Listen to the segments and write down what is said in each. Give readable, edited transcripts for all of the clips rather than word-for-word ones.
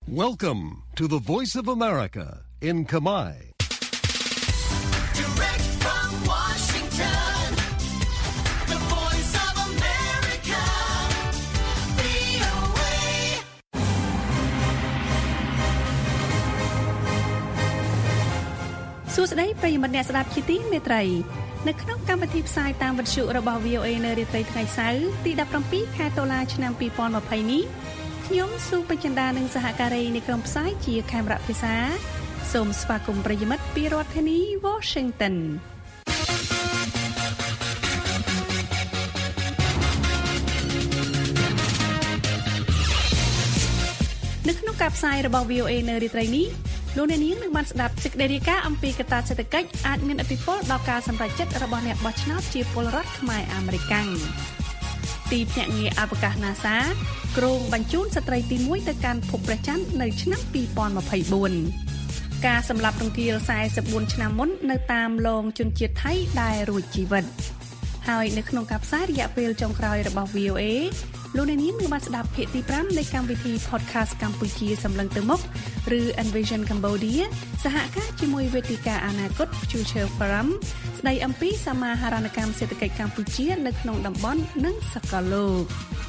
Welcome to the Voice of America in Khmer. Direct from Washington, the Voice of America, VOA. សួស្តីប្រិយមិត្តអ្នកស្ដាប់ជាទីមេត្រីនៅក្នុងកម្មវិធីផ្សាយតាមវិទ្យុរបស់ VOA នៅរាត្រីថ្ងៃសៅរ៍ទី17ខែតុលាឆ្នាំ2020នេះខ្ញុំស៊ូបចិន្តានិងសហការីនៃក្រុមផ្សាយជាខេមរៈភាសាសូមស្វាគមន៍ប្រិយមិត្តពីរដ្ឋធានី Washington នៅក្នុងការផ្សាយរបស់ VOA នៅរាត្រីនេះលោកអ្នកនាងនឹងបានស្ដាប់សេចក្តីរាយការណ៍អំពីកត្តាសេដ្ឋកិច្ចអាចមានឥទ្ធិពលដល់ការសម្រេចចិត្តរបស់អ្នកបោះឆ្នោតជាពលរដ្ឋខ្មែរអាមេរិកទីភ្នាក់ងារអវកាស NASA គ្រោងបញ្ជូនស្ត្រីទី1ទៅកាន់ភពព្រះច័ន្ទនៅឆ្នាំ2024ការសម្លាប់រង្គាល44ឆ្នាំមុននៅតាមឡងជនជាតិថៃដែលរួចជីវិតហើយនៅក្នុងការផ្សាយរយៈពេលចុងក្រោយរបស់ VOA លោកអ្នកនាងនឹងបានស្ដាប់ភាគទី5នៃកម្មវិធី Podcast កម្ពុជាសម្លឹងទៅមុខឬ Envision Cambodia សហការជាមួយវេទិកាអនាគត Future Forum ស្ដីអំពីសមាហរណកម្មសេដ្ឋកិច្ចកម្ពុជានៅក្នុងតំបន់និងសកលលោក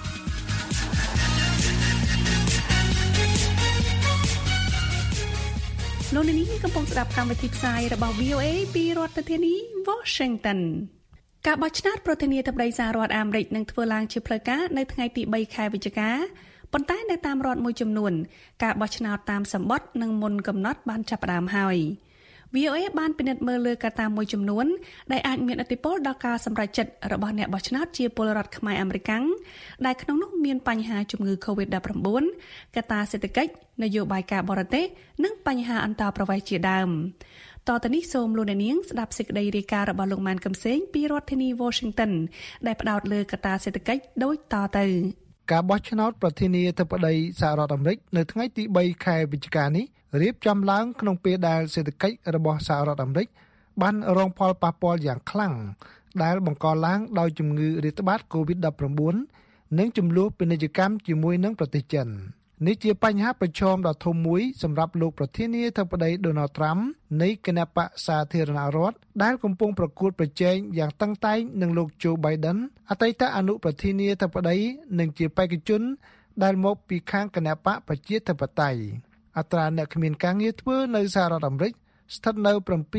លោកអ្នកនាងកំពុងស្ដាប់កម្មវិធីផ្សាយរបស់ VOA ពីរដ្ឋធានី Washingtonការបោះឆ្នោតប្រធានាធិបតីសហរដ្ឋអាមេរិកនឹងធ្វើឡើងជាផ្លូវការនៅថ្ងៃទី3ខែវិច្ឆិកាប៉ុន្តែនៅតាមរដ្ឋមួយចំនួនការបោះឆ្នោតតាមសម្បត្តិនិងមុនកំណត់បានចាប់ផ្ដើមហើយ VOA បានពិនិត្យមើលលើកត្តាមួយចំនួនដែលអាចមានឥទ្ធិពលដល់ការសម្រេចចិត្តរបស់អ្នកបោះឆ្នោតជាពលរដ្ឋខ្មែរអាមេរិកដែលក្នុងនោះមានបញ្ហាជំងឺ COVID-19 កត្តាសេដ្ឋកិច្ចនយោបាយការបរទេសនិងបញ្ហាអន្តោប្រវេសន៍ជាដើមតទៅនេះសូមលោកអ្នកនាងស្ដាប់សេចក្តីរាយការណ៍របស់លោកម៉ានកំសែងពីរដ្ឋធានី Washington ដែលផ្ដោតលើកត្តាសេដ្ឋកិច្ចដូចតទៅការបោះឆ្នោតប្រធានាធិបតីសហរដ្ឋអាមេរិកនៅថ្ងៃទី3ខែវិច្ឆិកានេះរៀបចំឡើងក្នុងពេលដែលសេដ្ឋកិច្ចរបស់សហរដ្ឋអាមេរិកបានរងផលប៉ះពាល់យ៉ាងខ្លាំងដែលបង្កឡើងដោយជំងឺរាតត្បាត COVID-19 និងចំនួនពាណិជ្ជកម្មជាមួយនឹងប្រទេសចិននេះជាបញ្ហាប្រឈមដ៏ធំមួយសម្រាប់លោកប្រធានាធិបតី Donald Trump នៃគណបក្សសាធារណរដ្ឋដែលកំពុងប្រកួតប្រជែងយ៉ាងតឹងតែងនឹងលោក Joe Biden អតីតអនុប្រធានាធិបតីនិងជាបេក្ខជនដែលមកពីខាងគណបក្សប្រជាធិបតេយ្យអត្រាអ្នកគ្មានការងារធ្វើនៅសហរដ្ឋអាមេរិកស្ថិតនៅ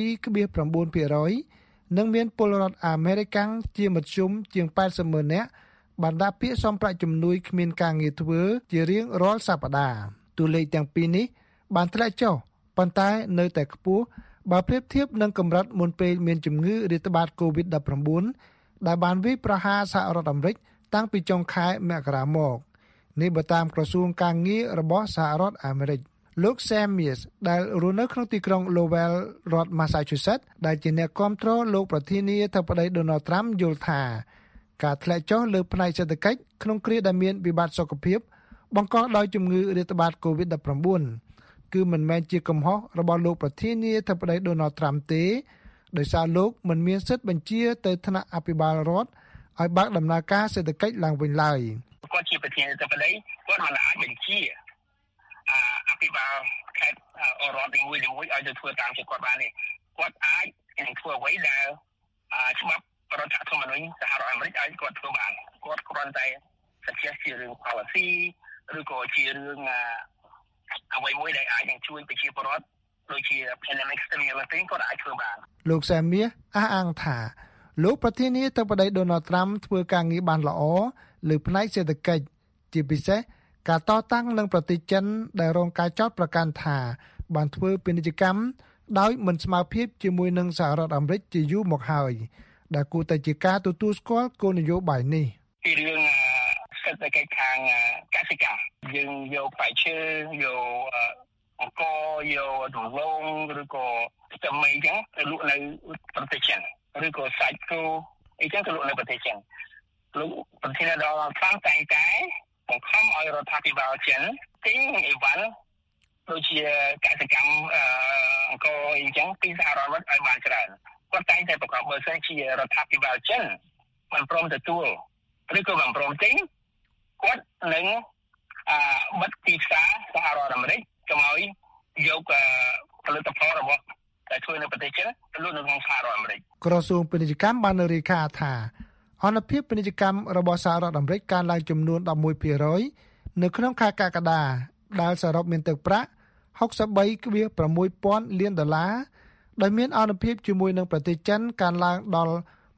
7.9% និងមានពលរដ្ឋអាមេរិកជាមធ្យមជាង 80,000 នាក់បានដាក់ពាក្យសុំប្រាក់ជំនួយគ្មានការងារធ្វើជារៀងរាល់សប្តាហ៍តួលេខទាំងពីរនេះបានធ្លាក់ចុះប៉ុន្តែនៅតែខ្ពស់បើប្រៀបធៀបនឹងកម្រិតមុនពេលមានជំងឺរាតត្បាត COVID-19 ដែលបានវាយប្រហារសហរដ្ឋអាមេរិកតាំងពីចុងខែមករាមកនេះបើតាមក្រសួងការងាររបស់សហរដ្ឋអាមេរិកលោក Sam Mears ដែលរស់នៅក្នុងទីក្រុង Lowell រដ្ឋ Massachusetts ដែលជាអ្នកគាំទ្រលោកប្រធានាធិបតី Donald Trump យល់ថាការធ្លាក់ចុះលើផ្នែកសេដ្ឋកិច្ចក្នុងគ្រាដែលមានវិបត្តិសុខភាពបង្កដោយជំងឺរាតត្បាត COVID-19 គឺមិនមែនជាកំហុសរបស់លោកប្រធានាធិបតី Donald Trump ទេដោយសារលោកមិនមានសិទ្ធិបញ្ជាទៅថ្នាក់អភិបាលរដ្ឋឲ្យបើកដំណើរការសេដ្ឋកិច្ចឡើងវិញឡើយគាត់ជាប្រធានាធិបតីគាត់មិនអាចបញ្ជាអភិបាលខេត្តរដ្ឋនីមួយៗឲ្យទៅធ្វើតាមជាគាត់បានទេគាត់អាចនឹងធ្វើអ្វីដែលច្បាប់រដ្ឋធម្មនុញ្ញសហរដ្ឋអាមេរិកឲ្យគាត់ធ្វើបានគាត់គ្រាន់តែ suggest ជារឿង policy ឬក៏ជារឿងអ្វីមួយដែលអាចនឹងជួយប្រជាពលរដ្ឋដូចជា pandemic stimulus គាត់អាចធ្វើបានលោកសាមៀអះអាងថាលោកប្រធានាធិបតី Donald Trump ធ្វើការងារបានល្អលើផ្នែកសេដ្ឋកិច្ចជាពិសេសការតតាំងនឹងប្រទេសចិនដែលរងការចោទប្រកាន់ថាបានធ្វើពាណិជ្ជកម្មដោយមិនស្មើភាពជាមួយនឹងសហរដ្ឋអាមេរិកជាយូរមកហើយដែលគួរតែជាការទទួលស្គាល់គោលនយោបាយនេះពីរឿងសេដ្ឋកិច្ចខាងកសិកម្មយើងយកផ្លែឈើយកអង្គយកដំឡូងឬក៏ស្ទឹមអីចឹងទៅលក់នៅប្រទេសចិនឬក៏សាច់គោអីចឹងទៅលក់នៅប្រទេសចិនលោកប្រធានាធិបតី Donald Trump តែងតែបង្ខំឲ្យរដ្ឋាភិបាលចិនទិញអីវ៉ាន់ដូចជាកសិកម្មអង្គអីចឹងពីសហរដ្ឋឲ្យបានច្រើនគាត់តែងតែប្រកបបើសិនជារដ្ឋាភិបាលចិនមិនព្រមទទួលឬក៏មិនព្រមទិញគាត់នឹងបិទទីផ្សារសហរដ្ឋអាមេរិកកុំឲ្យយកផលិតផលរបស់តែធ្វើនៅប្រទេសចិនទៅលក់នៅក្នុងសហរដ្ឋអាមេរិកក្រសួងពាណិជ្ជកម្មបានរាយការណ៍ថាអនុភាពពាណិជ្ជកម្មរបស់សហរដ្ឋអាមេរិកកើនឡើងចំនួន 11% នៅក្នុងខែកក្កដាដែលសរុបមានទឹកប្រាក់ 63.6 លានដុល្លារដោយមានអនុភាពជាមួយនឹងប្រទេសចិនកើនឡើងដល់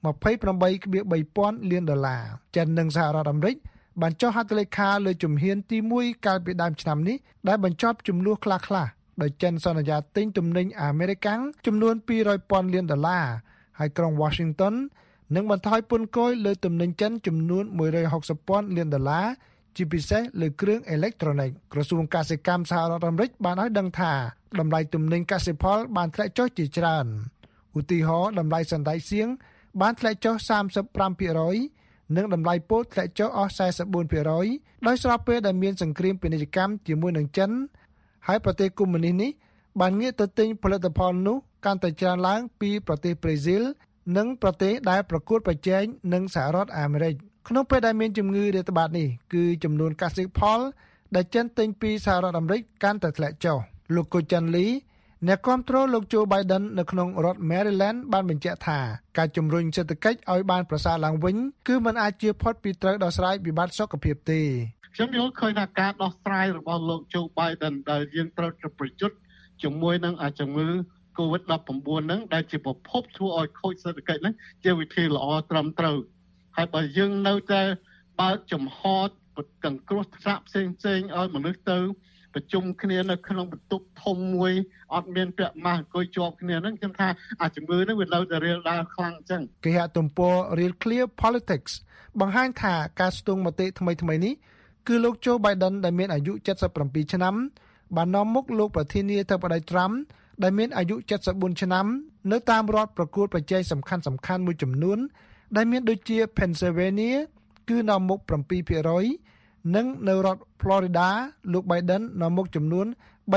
28.3 លានដុល្លារចិននិងសហរដ្ឋអាមេរិកបានចុះហត្ថលេខាលើជំហានទី1កាលពីដើមឆ្នាំនេះដែលបញ្ចប់ចំនួនខ្លះៗដោយចិនសន្យាទិញទំនិញអាមេរិកចំនួន 200,000 លានដុល្លារហើយក្រុង Washington នឹងបន្ថយពន្ធគយលើទំនិញចិនចំនួន 160,000 លានដុល្លារជាពិសេសលើគ្រឿងអេឡិចត្រូនិកក្រសួងកសិកម្មសហរដ្ឋអាមេរិកបានឲ្យដឹងថាតម្លៃទំនិញកសិផលបានធ្លាក់ចុះជាច្រើនឧទាហរណ៍តម្លៃសណ្តែកសៀងបានធ្លាក់ចុះ 35% និងតម្លៃពោតធ្លាក់ចុះអស់ 44% ដោយស្របពេលដែលមានសង្គ្រាមពាណិជ្ជកម្មជាមួយនឹងចិនហើយប្រទេសកុម្មុយនីសនេះបានងាកទៅទិញផលិតផលនោះកាន់តែច្រើនឡើងពីប្រទេសប្រេស៊ីលនិងប្រទេសដែលប្រកួតប្រជែងនឹងសហរដ្ឋអាមេរិកក្នុងពេលដែលមានជំងឺរាតត្បាតនេះគឺចំនួនកសិផលដែលចិនទិញពីសហរដ្ឋអាមេរិកកាន់តែធ្លាក់ចុះលោកកូចាន់លីអ្នកគាំទ្រលោកโจ Biden នៅក្នុងរដ្ឋ Maryland បានបញ្ជាក់ថាការជំរុញសេដ្ឋកិច្ចឲ្យបានប្រសើរឡើងវិញគឺមិនអាចជៀសផុតពីត្រូវដោះស្រាយវិបត្តិសុខភាពទេខ្ញុំយល់ឃើញថាការដោះស្រាយរបស់លោកโจ Biden ដែលយើងត្រូវប្រយុទ្ធជាមួយនឹងជំងឺ COVID-19 ហ្នឹងដែលជាប្រភពធ្វើឲ្យខូចសេដ្ឋកិច្ចហ្នឹងជាវិធីល្អត្រឹមត្រូវហើយបើយើងនៅតែបើកចំហកង្គ្រោះថ្នាក់ផ្សេងៗឲ្យមនុស្សទៅប្រជុំគ្នានៅក្នុងបន្ទប់ធំមួយអត់មានពាក់ម៉ាស់អង្គុយជាប់គ្នាហ្នឹងខ្ញុំថាជំងឺហ្នឹងវានៅតែរាលដាលខ្លាំងអញ្ចឹងគេហទំព័រ Real Clear Politics បង្ហាញថាការស្ទង់មតិថ្មីៗនេះគឺលោកโจ Biden ដែលមានអាយុ77ឆ្នាំបាននាំមុខលោកប្រធានាធិបតី Trump ដែលមានអាយុ74ឆ្នាំនៅតាមរដ្ឋប្រកួតប្រជែងសំខាន់ៗមួយចំនួនដែលមានដូចជា Pennsylvania គឺនាំមុខ 7% និងនៅរដ្ឋ Florida លោក Biden នាំមុខចំនួន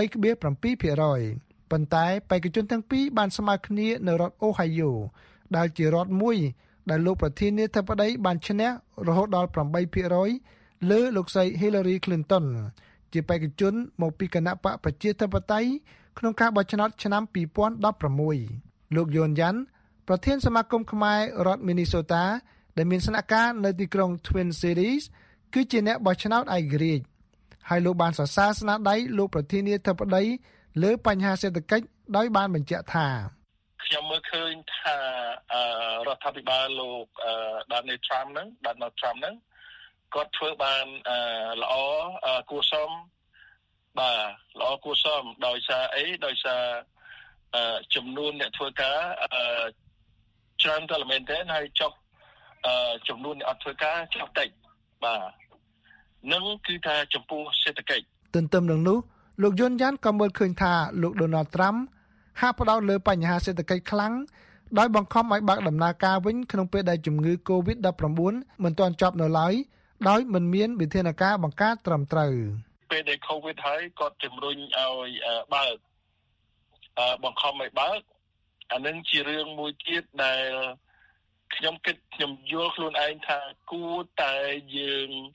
3.7% ប៉ុន្តែបេក្ខជនទាំងពីរបានស្មើគ្នានៅរដ្ឋ Ohio ដែលជារដ្ឋមួយដែលលោកប្រធានាធិបតីបានឈ្នះរហូតដល់ 8% លើលោកស្រី Hillary Clinton ជាបេក្ខជនមកពីគណៈបកប្រជាធិបតេយ្យក្នុងការបោះឆ្នោតឆ្នាំ2016លោកយូនយ៉ាន់ប្រធានសមាគមខ្មែររដ្ឋ Minnesota ដែលមានស្នាក់ការនៅទីក្រុង Twin Cities គឺជាអ្នកបោះឆ្នោតឯករាជ្យហើយលោកបានសរសើរស្នាដៃលោកប្រធានាធិបតីលើបញ្ហាសេដ្ឋកិច្ចដោយបានបញ្ជាក់ថាខ្ញុំមើលឃើញថារដ្ឋាភិបាលលោក Donald Trump ហ្នឹងគាត់ធ្វើបានល្អគួរសមល្អគួរសមដោយសារអីដោយសារចំនួនអ្នកធ្វើការច្រើនតែមែនទេហើយចុះចំនួនអ្នកអត់ធ្វើការចុះតិចបាទនឹងគឺថាចំពោះសេដ្ឋកិច្ចទន្ទឹមនឹងនោះលោកយុនយ៉ានក៏មើលឃើញថាលោក Donald Trump ហាក់ផ្ដោតលើបញ្ហាសេដ្ឋកិច្ចខ្លាំងដោយបង្ខំឲ្យបើកដំណើរការវិញក្នុងពេលដែលជំងឺ COVID-19 មិនទាន់ចប់នៅឡើយដោយមិនមានវិធានការបង្ការត្រឹមត្រូវពេលដែល COVID ហើយគាត់ជំរុញឲ្យបើកបង្ខំឲ្យបើកអានឹងជារឿងមួយទៀតដែលខ្ញុំយល់ខ្លួនឯងថាគួរតែយើង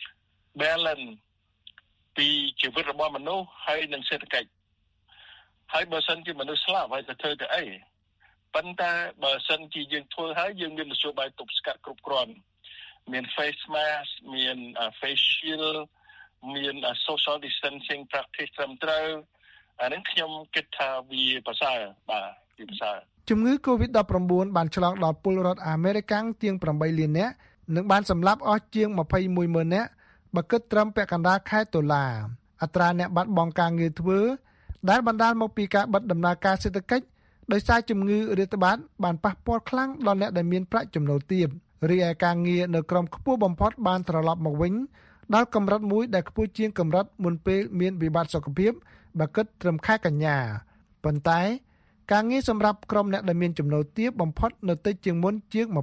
balance ពីជីវិតរបស់មនុស្សហើយនិងសេដ្ឋកិច្ចហើយបើសិនជាមនុស្សស្លាប់ហើយទៅធ្វើទៅអីប៉ុន្តែបើសិនជាយើងធ្វើហើយយើងមានមធ្យោបាយទប់ស្កាត់គ្រប់គ្រាន់មាន face mask មាន face shield មាន social distancing practice ត្រឹមត្រូវអានេះខ្ញុំគិតថាវាប្រសើរបាទវាប្រសើរជំងឺ COVID-19 បានឆ្លងដល់ពលរដ្ឋអាមេរិកជាង 8 លាននាក់និងបានសម្លាប់អស់ជាង 21,000 នាក់បើគិតត្រឹមពាក់កណ្ដាលខែតុលាអត្រាអ្នកបាត់បង់ការងារធ្វើដែលបណ្ដាលមកពីការបិទដំណើរការសេដ្ឋកិច្ចដោយសារជំងឺរាតត្បាតបានប៉ះពាល់ខ្លាំងដល់អ្នកដែលមានប្រាក់ចំណូលទាបរីឯការងារនៅក្រោមខ្ពស់បំផុតបានត្រឡប់មកវិញដល់កម្រិតមួយដែលខ្ពស់ជាងកម្រិតមុនពេលមានវិបត្តិសុខភាពបើគិតត្រឹមខែកញ្ញាប៉ុន្តែការងារសម្រាប់ក្រុមអ្នកដែលមានចំណូលទាបបំផុតនៅតិចជាងមុនជាង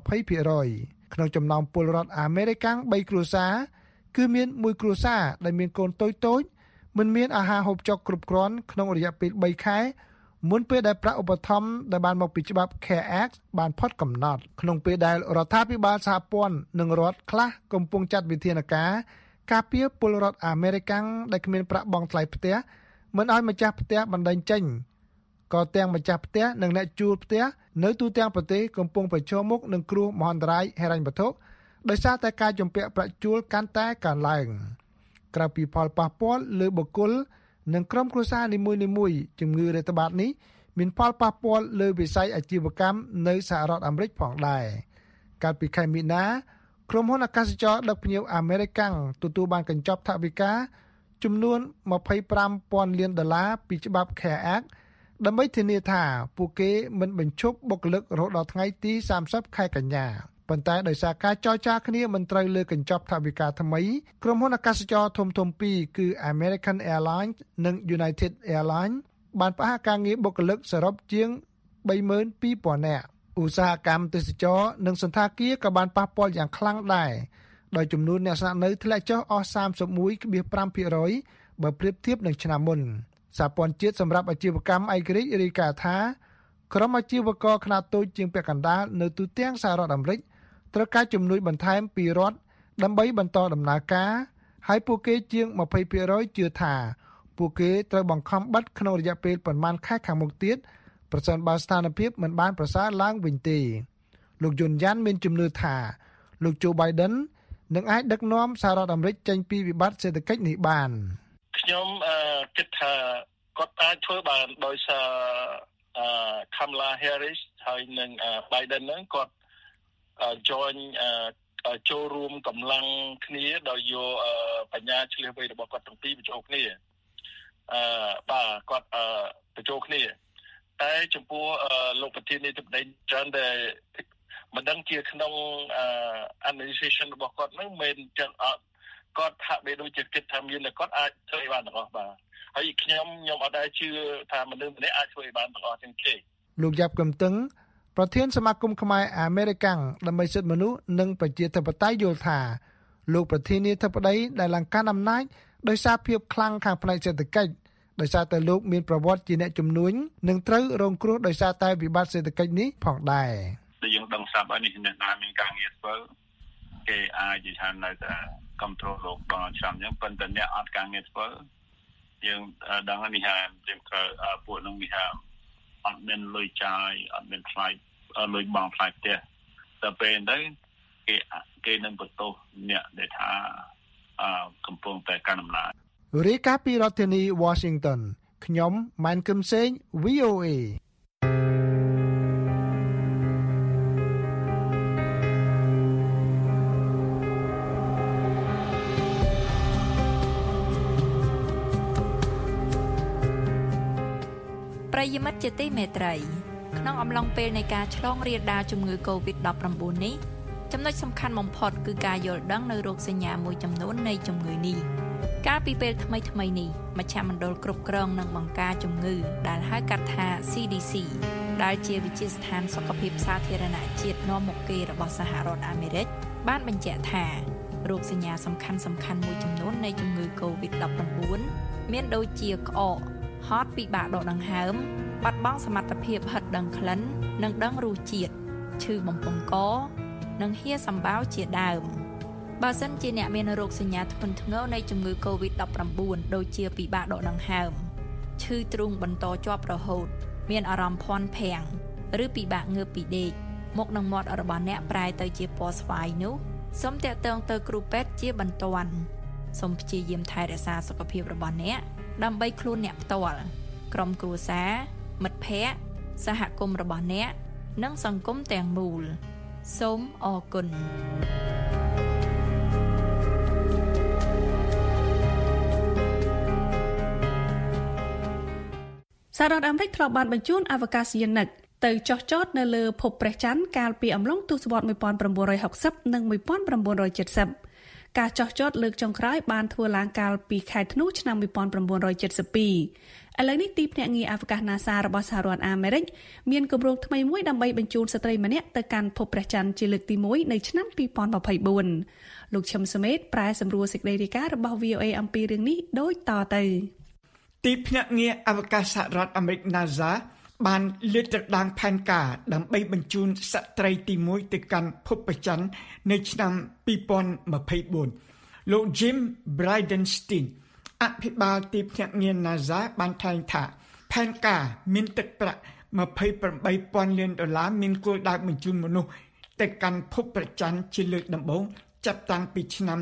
20% ក្នុងចំណោមពលរដ្ឋអាមេរិក3គ្រួសារគឺមាន1គ្រួសារដែលមានកូនតូចៗមិនមានអាហារហូបចុកគ្រប់គ្រាន់ក្នុងរយៈពេល3ខែមុនពេលដែលប្រាក់ឧបត្ថម្ភដែលបានមកពីច្បាប់ CARES Act បានផុតកំណត់ក្នុងពេលដែលរដ្ឋាភិបាលសហព័ន្ធនិងរដ្ឋខ្លះកំពុងចាត់វិធានការការពារពលរដ្ឋអាមេរិកដែលគ្មានប្រាក់បង់ថ្លៃផ្ទះមិនឲ្យម្ចាស់ផ្ទះបណ្តេញចេញក៏ទាំងម្ចាស់ផ្ទះនិងអ្នកជួលផ្ទះនៅទូទាំងប្រទេសកំពុងប្រឈមមុខនឹងគ្រោះមហន្តរាយហិរញ្ញវត្ថុដោយសារតែការជំពាក់ប្រាក់ជួលកាន់តែកើនឡើងក្រៅពីផលប៉ះពាល់លើបុគ្គលនិងក្រុមគ្រួសារនីមួយៗជំងឺរាតត្បាតនេះមានផលប៉ះពាល់លើវិស័យអាជីវកម្មនៅសហរដ្ឋអាមេរិកផងដែរកាលពីខែមីនាក្រុមហ៊ុនអាកាសចរដឹកភ្ញៀវអាមេរិកទទួលបានកញ្ចប់ថវិកាចំនួន$25,000 លានពីច្បាប់ CARES Act ដើម្បីធានាថាពួកគេមិនបញ្ឈប់បុគ្គលិករហូតដល់ថ្ងៃទី30ខែកញ្ញាប៉ុន្តែដោយសារការចរចាគ្នាមិនត្រូវលើកញ្ចប់ថវិកាថ្មីក្រុមហ៊ុនអាកាសចរធំៗពីរគឺ American Airlines និង United Airlines បានផ្អាកការងារបុគ្គលិកសរុបជាង 32,000 នាក់ឧស្សាហកម្មទេសចរនិងសន្តាគារក៏បានប៉ះពាល់យ៉ាងខ្លាំងដែរដោយចំនួនអ្នកស្នាក់នៅធ្លាក់ចុះអស់ 31.5% បើប្រៀបធៀបនឹងឆ្នាំមុនសហព័ន្ធជាតិសម្រាប់អាជីវកម្មឯករាជ្យរាយការណ៍ថាក្រុមអាជីវករខ្នាតតូចជាងពាក់កណ្ដាលនៅទូទាំងសហរដ្ឋអាមេរិកត្រូវការជំនួយបន្ថែមពីរដ្ឋដើម្បីបន្តដំណើរការហើយពួកគេជាង 20% ជឿថាពួកគេត្រូវបង្ខំបិទក្នុងរយៈពេលប្រមាណខែខាងមុខទៀតប្រសិនបើស្ថានភាពមិនបានប្រសើរឡើងវិញទេលោកយុនយ៉ាន់មានជំនឿថាលោកโจ Biden នឹងអាចដឹកនាំសហរដ្ឋអាមេរិកចេញពីវិបត្តិសេដ្ឋកិច្ចនេះបានខ្ញុំគិតថាគាត់អាចធ្វើបានដោយសារ Kamala Harris ហើយនិង Biden ហ្នឹងគាត់ join ចូលរួមកម្លាំងគ្នាដោយយកបញ្ញាឆ្លៀសវៃរបស់គាត់ទាំងពីរបញ្ចូលគ្នាបាទគាត់បញ្ចូលគ្នាតែចំពោះលោកប្រធានាធិបតីច្រើនដែលមិនដឹងជាក្នុង administration របស់គាត់ហ្នឹងមិនចឹងអត់គាត់ថាបីដូចជាគិតថាមានតែគាត់អាចធ្វើបានទាំងអស់បាទហើយខ្ញុំអត់ដែរជឿថាមនុស្សម្នាក់អាចធ្វើបានទាំងអស់ទាំងទេលោកយ៉ាប់កំតឹងប្រធានសមាគមខ្មែរអាមេរិកដើម្បីសិទ្ធិមនុស្សនិងប្រជាធិបតេយ្យយល់ថាលោកប្រធានាធិបតីដែលឡើងកាន់អំណាចដោយសារភាពខ្លាំងខាងផ្នែកសេដ្ឋកិច្ចដោយសារតែលោកមានប្រវត្តិជាអ្នកជំនួញនិងត្រូវរងគ្រោះដោយសារតែវិបត្តិសេដ្ឋកិច្ចនេះផងដែរដែលយើងដឹងស្រាប់ហើយនេះអ្នកណាមានការងារធ្វើគេអាចនិយាយថានៅតែគ្រប់គ្រងលោកដល់ឆ្នាំអញ្ចឹងប៉ុន្តែអ្នកអត់ការងារធ្វើយើងដឹងនេះថាយើងត្រូវពួកនឹងនេះថាអត់មានលុយចាយអត់មានថ្លៃលុយបង់ថ្លៃផ្ទះតែពេលទៅគេនឹងបន្ទោសអ្នកដែលថាកំពុងតែកាន់អំណាចរាយការណ៍ពីរដ្ឋធានី Washington ខ្ញុំម៉ែនកឹមសេង VOA ប្រិយមិត្តជាទីមេត្រីក្នុងអំឡុងពេលនៃការឆ្លងរាលដាលជំងឺ COVID-19 នេះចំណុចសំខាន់បំផុតគឺការយល់ដឹងនៅរោគសញ្ញាមួយចំនួននៃជំងឺនេះកាលពីពេលថ្មីនេះមជ្ឈមណ្ឌលគ្រប់គ្រងនិងបង្ការជំងឺដែលហៅកាត់ថា CDC ដែលជាវិទ្យាស្ថានសុខភាពសាធារណៈជាតិនាំមុខគេរបស់សហរដ្ឋអាមេរិកបានបញ្ជាក់ថារោគសញ្ញាសំខាន់មួយចំនួននៃជំងឺ COVID-19 មានដូចជាក្អកហត់ពិបាកដកដង្ហើមបាត់បង់សមត្ថភាពហិតដឹងក្លិននិងដឹងរសជាតិឈឺបំពង់កនិងហៀសម្បោរជាដើមបើសិនជាអ្នកមានរោគសញ្ញាធ្ងន់ធ្ងរនៃជំងឺ COVID-19 ដូចជាពិបាកដកដង្ហើមឈឺទ្រូងបន្តជាប់រហូតមានអារម្មណ៍ភាន់ភាំងឬពិបាកងើបពីដេកមុខនិងមាត់របស់អ្នកប្រែទៅជាពណ៌ស្វាយនោះសូមតាក់ទងទៅគ្រូពេទ្យជាបន្ទាន់សូមព្យាយាមថែរក្សាសុខភាពរបស់អ្នកដើម្បីខ្លួនអ្នកផ្ទាល់ក្រុមគ្រួសារមិត្តភ័ក្តិសហគមន៍របស់អ្នកនិងសង្គមទាំងមូលសូមអរគុណសហរដ្ឋអាមេរិកធ្លាប់បានបញ្ជូនអវកាសយានិកទៅចុះចតនៅលើភពព្រះច័ន្ទកាលពីអំឡុងទសវត្សរ៍1960និង1970ការចុះចតលើកចុងក្រោយបានធ្វើឡើងកាលពីខែធ្នូឆ្នាំ1972ឥឡូវនេះទីភ្នាក់ងារអវកាស NASA របស់សហរដ្ឋអាមេរិកមានគម្រោងថ្មីមួយដើម្បីបញ្ជូនស្ត្រីម្នាក់ទៅកាន់ភពព្រះច័ន្ទជាលើកទី1នៅឆ្នាំ2024លោកឈឹមសមេតប្រែសម្រួលសេចក្តីរាយការណ៍របស់ VOA អំពីរឿងនេះដូចតទៅទីភ្នាក់ងារអវកាសសហរដ្ឋអាមេរិក NASA បានលើកទឹកឡើងផែនការដើម្បីបញ្ជូនស្ត្រីទី1ទៅកាន់ភពព្រះច័ន្ទនៅឆ្នាំ2024 លោក Jim Bridenstine អភិបាលទីភ្នាក់ងារ NASA បានថ្លែងថាផែនការមានទឹកប្រាក់ $28,000 លានមានគោលដៅបញ្ជូនមនុស្សទៅកាន់ភពព្រះច័ន្ទជាលើកដំបូងចាប់តាំងពីឆ្នាំ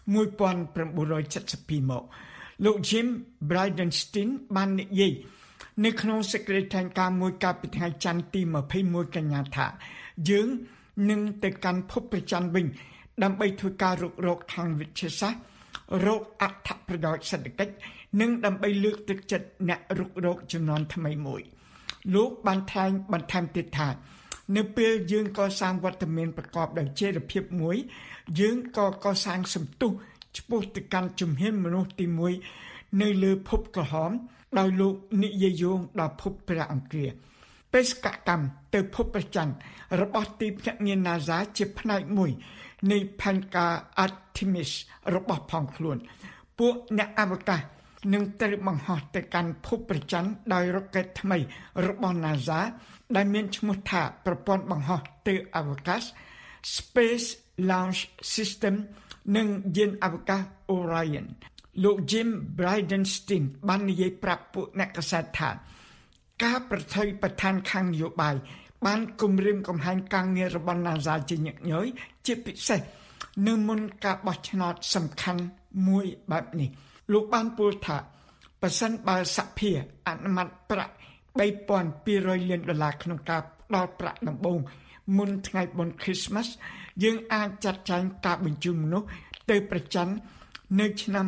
1972 មកលោក Jim Bridenstine បាននិយាយនៅក្នុងសេចក្តីថ្លែងការណ៍មួយកាលពីថ្ងៃច័ន្ទទី21 កញ្ញាថាយើងនឹងទៅកាន់ភពព្រះច័ន្ទវិញដើម្បីធ្វើការរុករកខាងវិទ្យាសាស្ត្ររកអត្ថប្រយោជន៍សេដ្ឋកិច្ចនិងដើម្បីលើកទឹកចិត្តអ្នករុករកជំនាន់ថ្មីមួយលោកបានថ្លែងបន្ថែមទៀតថានៅពេលយើងកសាងវត្តមានប្រកបដោយចីរភាពមួយយើងក៏កសាងសន្ទុះឆ្ពោះទៅកាន់ជំហានមនុស្សទី1នៅលើភពក្រហមដោយលោកនិយាយយោងដល់ភពព្រះអង្គាបេសកកម្មទៅភពព្រះច័ន្ទរបស់ទីភ្នាក់ងារ NASA ជាផ្នែកមួយនៃផែនការ Artemis របស់ផងខ្លួនពួកអ្នកអវកាសនឹងត្រូវបង្ហោះទៅកាន់ភពព្រះច័ន្ទដោយរ៉ុកេតថ្មីរបស់ NASA ដែលមានឈ្មោះថាប្រព័ន្ធបង្ហោះទៅអវកាស Space Launch System និងយានអវកាស Orion លោក Jim Bridenstine បាននិយាយប្រាប់ពួកអ្នកកាសែតថាការប្រថុយប្រឋានខាងនយោបាយបានគំរាមកំហែងការងាររបស់ NASA ជាញឹកញយជាពិសេសនៅមុនការបោះឆ្នោតសំខាន់មួយបែបនេះលោកបានពោលថាប្រសិនបើសភាអនុម័តប្រាក់$3,200 លានក្នុងការផ្ដល់ប្រាក់ដំបូងមុនថ្ងៃបុណ្យ Christmas យើងអាចចាត់ចែងការបញ្ជូនមនុស្សទៅប្រច័ណ្ឌនៅឆ្នាំ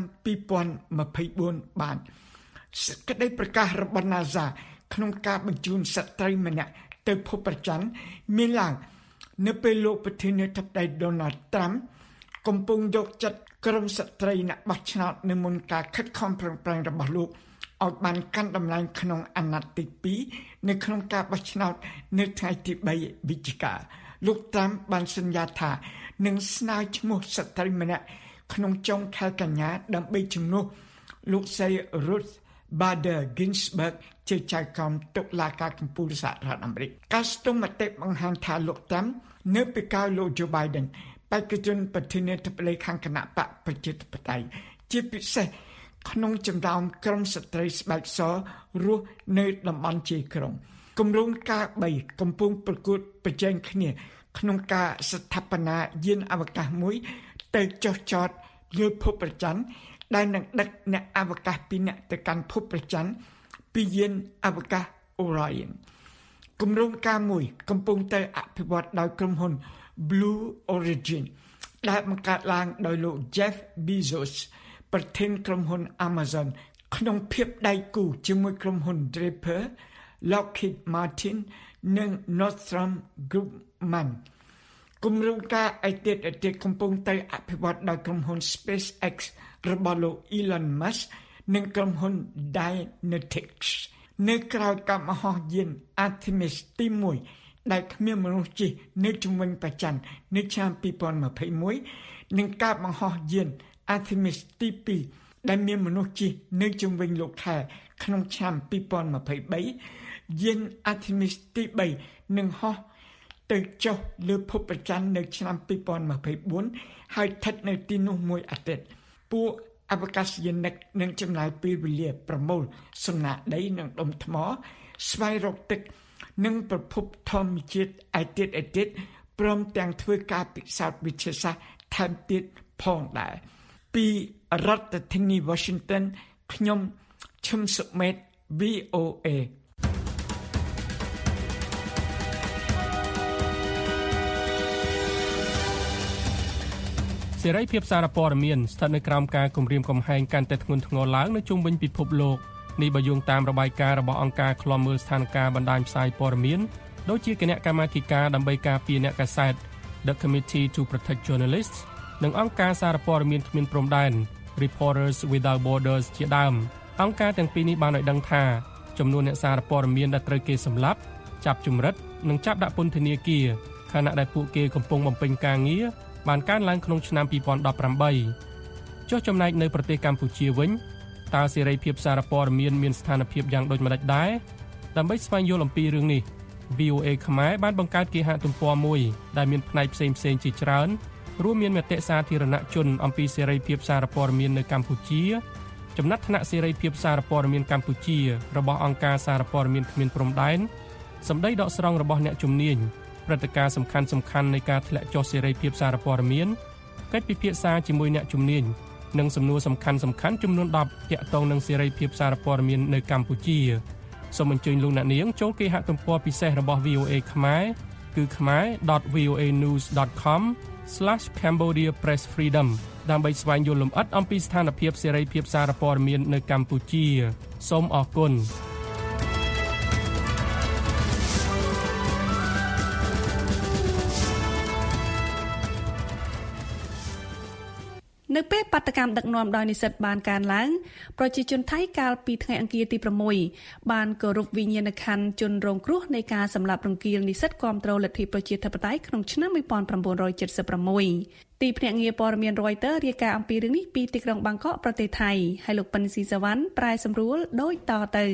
2024បានសេចក្តីប្រកាសរបស់ NASA ក្នុងការបញ្ជូនស្ត្រីម្នាក់ទៅភពព្រះច័ន្ទមានឡើងនៅពេលលោកប្រធានាធិបតី Donald Trump កំពុងយកចិត្តក្រុមស្ត្រីអ្នកបោះឆ្នោតនៅមុនការខិតខំប្រឹងប្រែងរបស់លោកឲ្យបានកាន់តំណែងក្នុងអាណត្តិទី2នៅក្នុងការបោះឆ្នោតនៅថ្ងៃទី3វិច្ឆិកាលោក Trump បានសន្យាថានឹងស្នើឈ្មោះស្ត្រីម្នាក់ក្នុងចុងខែកញ្ញាដើម្បីជំនួសលោកស្រី Ruth Bader Ginsburg ជាចៅក្រមតុលាការកំពូលសហរដ្ឋអាមេរិកការស្ទង់មតិបង្ហាញថាលោក Trump នៅពេលក្រោយលោក Joe Biden បេក្ខជនប្រធានាធិបតីខាងគណៈបកប្រជាធិបតេយ្យជាពិសេសក្នុងចំណោមក្រុមស្ត្រីស្បែកសរស់នៅតំបន់ជាយក្រុងគម្រោងការ3កំពុងប្រកួតប្រជែងគ្នាក្នុងការស្ថាបនាយានអវកាសមួយទៅចុះចតលើភពព្រះច័ន្ទដែលនឹងដឹកអ្នកអវកាស2នាក់ទៅកាន់ភពព្រះច័ន្ទពីយានអវកាស Orion គម្រោងការមួយកំពុងតែអភិវឌ្ឍដោយក្រុមហ៊ុន Blue Origin ដែលបង្កើតឡើងដោយលោក Jeff Bezos ប្រធានក្រុមហ៊ុន Amazon ក្នុងភាពដៃគូជាមួយក្រុមហ៊ុន Draper, Lockheed Martin និង Northrop Grumman គម្រោងការឯទៀតកំពុងតែអភិវឌ្ឍដោយក្រុមហ៊ុន SpaceX របស់លោក Elon Musk និងក្រុមហ៊ុន Dynetics នៅក្រៅការមហោយាន Artemis ទី1ដែលគ្មានមនុស្សជិះនៅជុំវិញព្រះច័ន្ទនៅឆ្នាំ2021និងការបង្ហោះយាន Artemis ទី2ដែលមានមនុស្សជិះនៅជុំវិញលោកខែក្នុងឆ្នាំ2023យាន Artemis ទី3នឹងហោះទៅចុះលើភពព្រះច័ន្ទនៅឆ្នាំ2024ហើយស្ថិតនៅទីនោះមួយអាទិត្យពួកអវកាសយានិកនឹងចំណាយពេលវេលាប្រមូលសំណាកដីនិងដុំថ្មស្វែងរកទឹកនិងប្រភពធម្មជាតិឯទៀតព្រមទាំងធ្វើការពិសោធន៍វិទ្យាសាស្ត្រថែមទៀតផងដែរពីរដ្ឋធានី Washington ខ្ញុំឈឹមសុមេត VOA សេរីភាពសារព័ត៌មានស្ថិតនៅក្រោមការគំរាមកំហែងកាន់តែធ្ងន់ធ្ងរឡើងនៅជុំវិញពិភពលោកនេះបើយោងតាមរបាយការណ៍របស់អង្គការឃ្លាំមើលស្ថានភាពបណ្ដាញផ្សាយព័ត៌មានដូចជាគណៈកម្មាធិការដើម្បីការពារអ្នកកាសែត The Committee to Protect Journalists និងអង្គការសារព័ត៌មានគ្មានព្រំដែន Reporters Without Borders ជាដើមអង្គការទាំងពីរនេះបានឲ្យដឹងថាចំនួនអ្នកសារព័ត៌មានដែលត្រូវគេសម្លាប់ចាប់ជំរិតនិងចាប់ដាក់ពន្ធនាគារខណៈដែលពួកគេកំពុងបំពេញការងារបានកើនឡើងក្នុងឆ្នាំ2018ចុះចំណែកនៅប្រទេសកម្ពុជាវិញតើសេរីភាពសារព័ត៌មានស្ថានភាពយ៉ាងដូចម្តេចដែរដើម្បីស្វែងយល់អំពីរឿងនេះ VOA ខ្មែរបានបង្កើតគេហទំព័រមួយដែលមានផ្នែកផ្សេងៗជាច្រើនរួមមានមតិសាធារណជនអំពីសេរីភាពសារព័ត៌មាននៅកម្ពុជាចំណាត់ថ្នាក់សេរីភាពសារព័ត៌មានកម្ពុជារបស់អង្គការសារព័ត៌មានគ្មានព្រំដែនសម្ដីដកស្រង់របស់អ្នកជំនាញព្រឹត្តិការណ៍សំខាន់ៗនៃការធ្លាក់ចុះសេរីភាពសារព័ត៌មានកិច្ចពិភាក្សាជាមួយអ្នកជំនាញនិងសំណួរសំខាន់ៗចំនួន10ទាក់ទងនឹងសេរីភាពសារព័ត៌មាននៅកម្ពុជាសូមអញ្ជើញលោកអ្នកនាងចូលគេហទំព័រពិសេសរបស់ VOA ខ្មែរគឺ khmer.voanews.com/Cambodia Press Freedom ដើម្បីស្វែងយល់លម្អិតអំពីស្ថានភាពសេរីភាពសារព័ត៌មាននៅកម្ពុជាសូមអរគុណនៅពេលបាតកម្មដឹកនាំដោយនិស្សិតបានកើនឡើងប្រជាជនថៃកាលពីថ្ងៃអង្គារទី6បានគោរពវិញ្ញាណក្ខន្ធជនរងគ្រោះនៃការសម្លាប់រង្គាលនិស្សិតគាំទ្រលទ្ធិប្រជាធិបតេយ្យក្នុងឆ្នាំ1976ទីភ្នាក់ងារព័ត៌មាន Reuters រាយការណ៍អំពីរឿងនេះពីទីក្រុងបាងកកប្រទេសថៃហើយលោកប៉ិនស៊ីសវណ្ណប្រែសម្រួលដូចតទៅ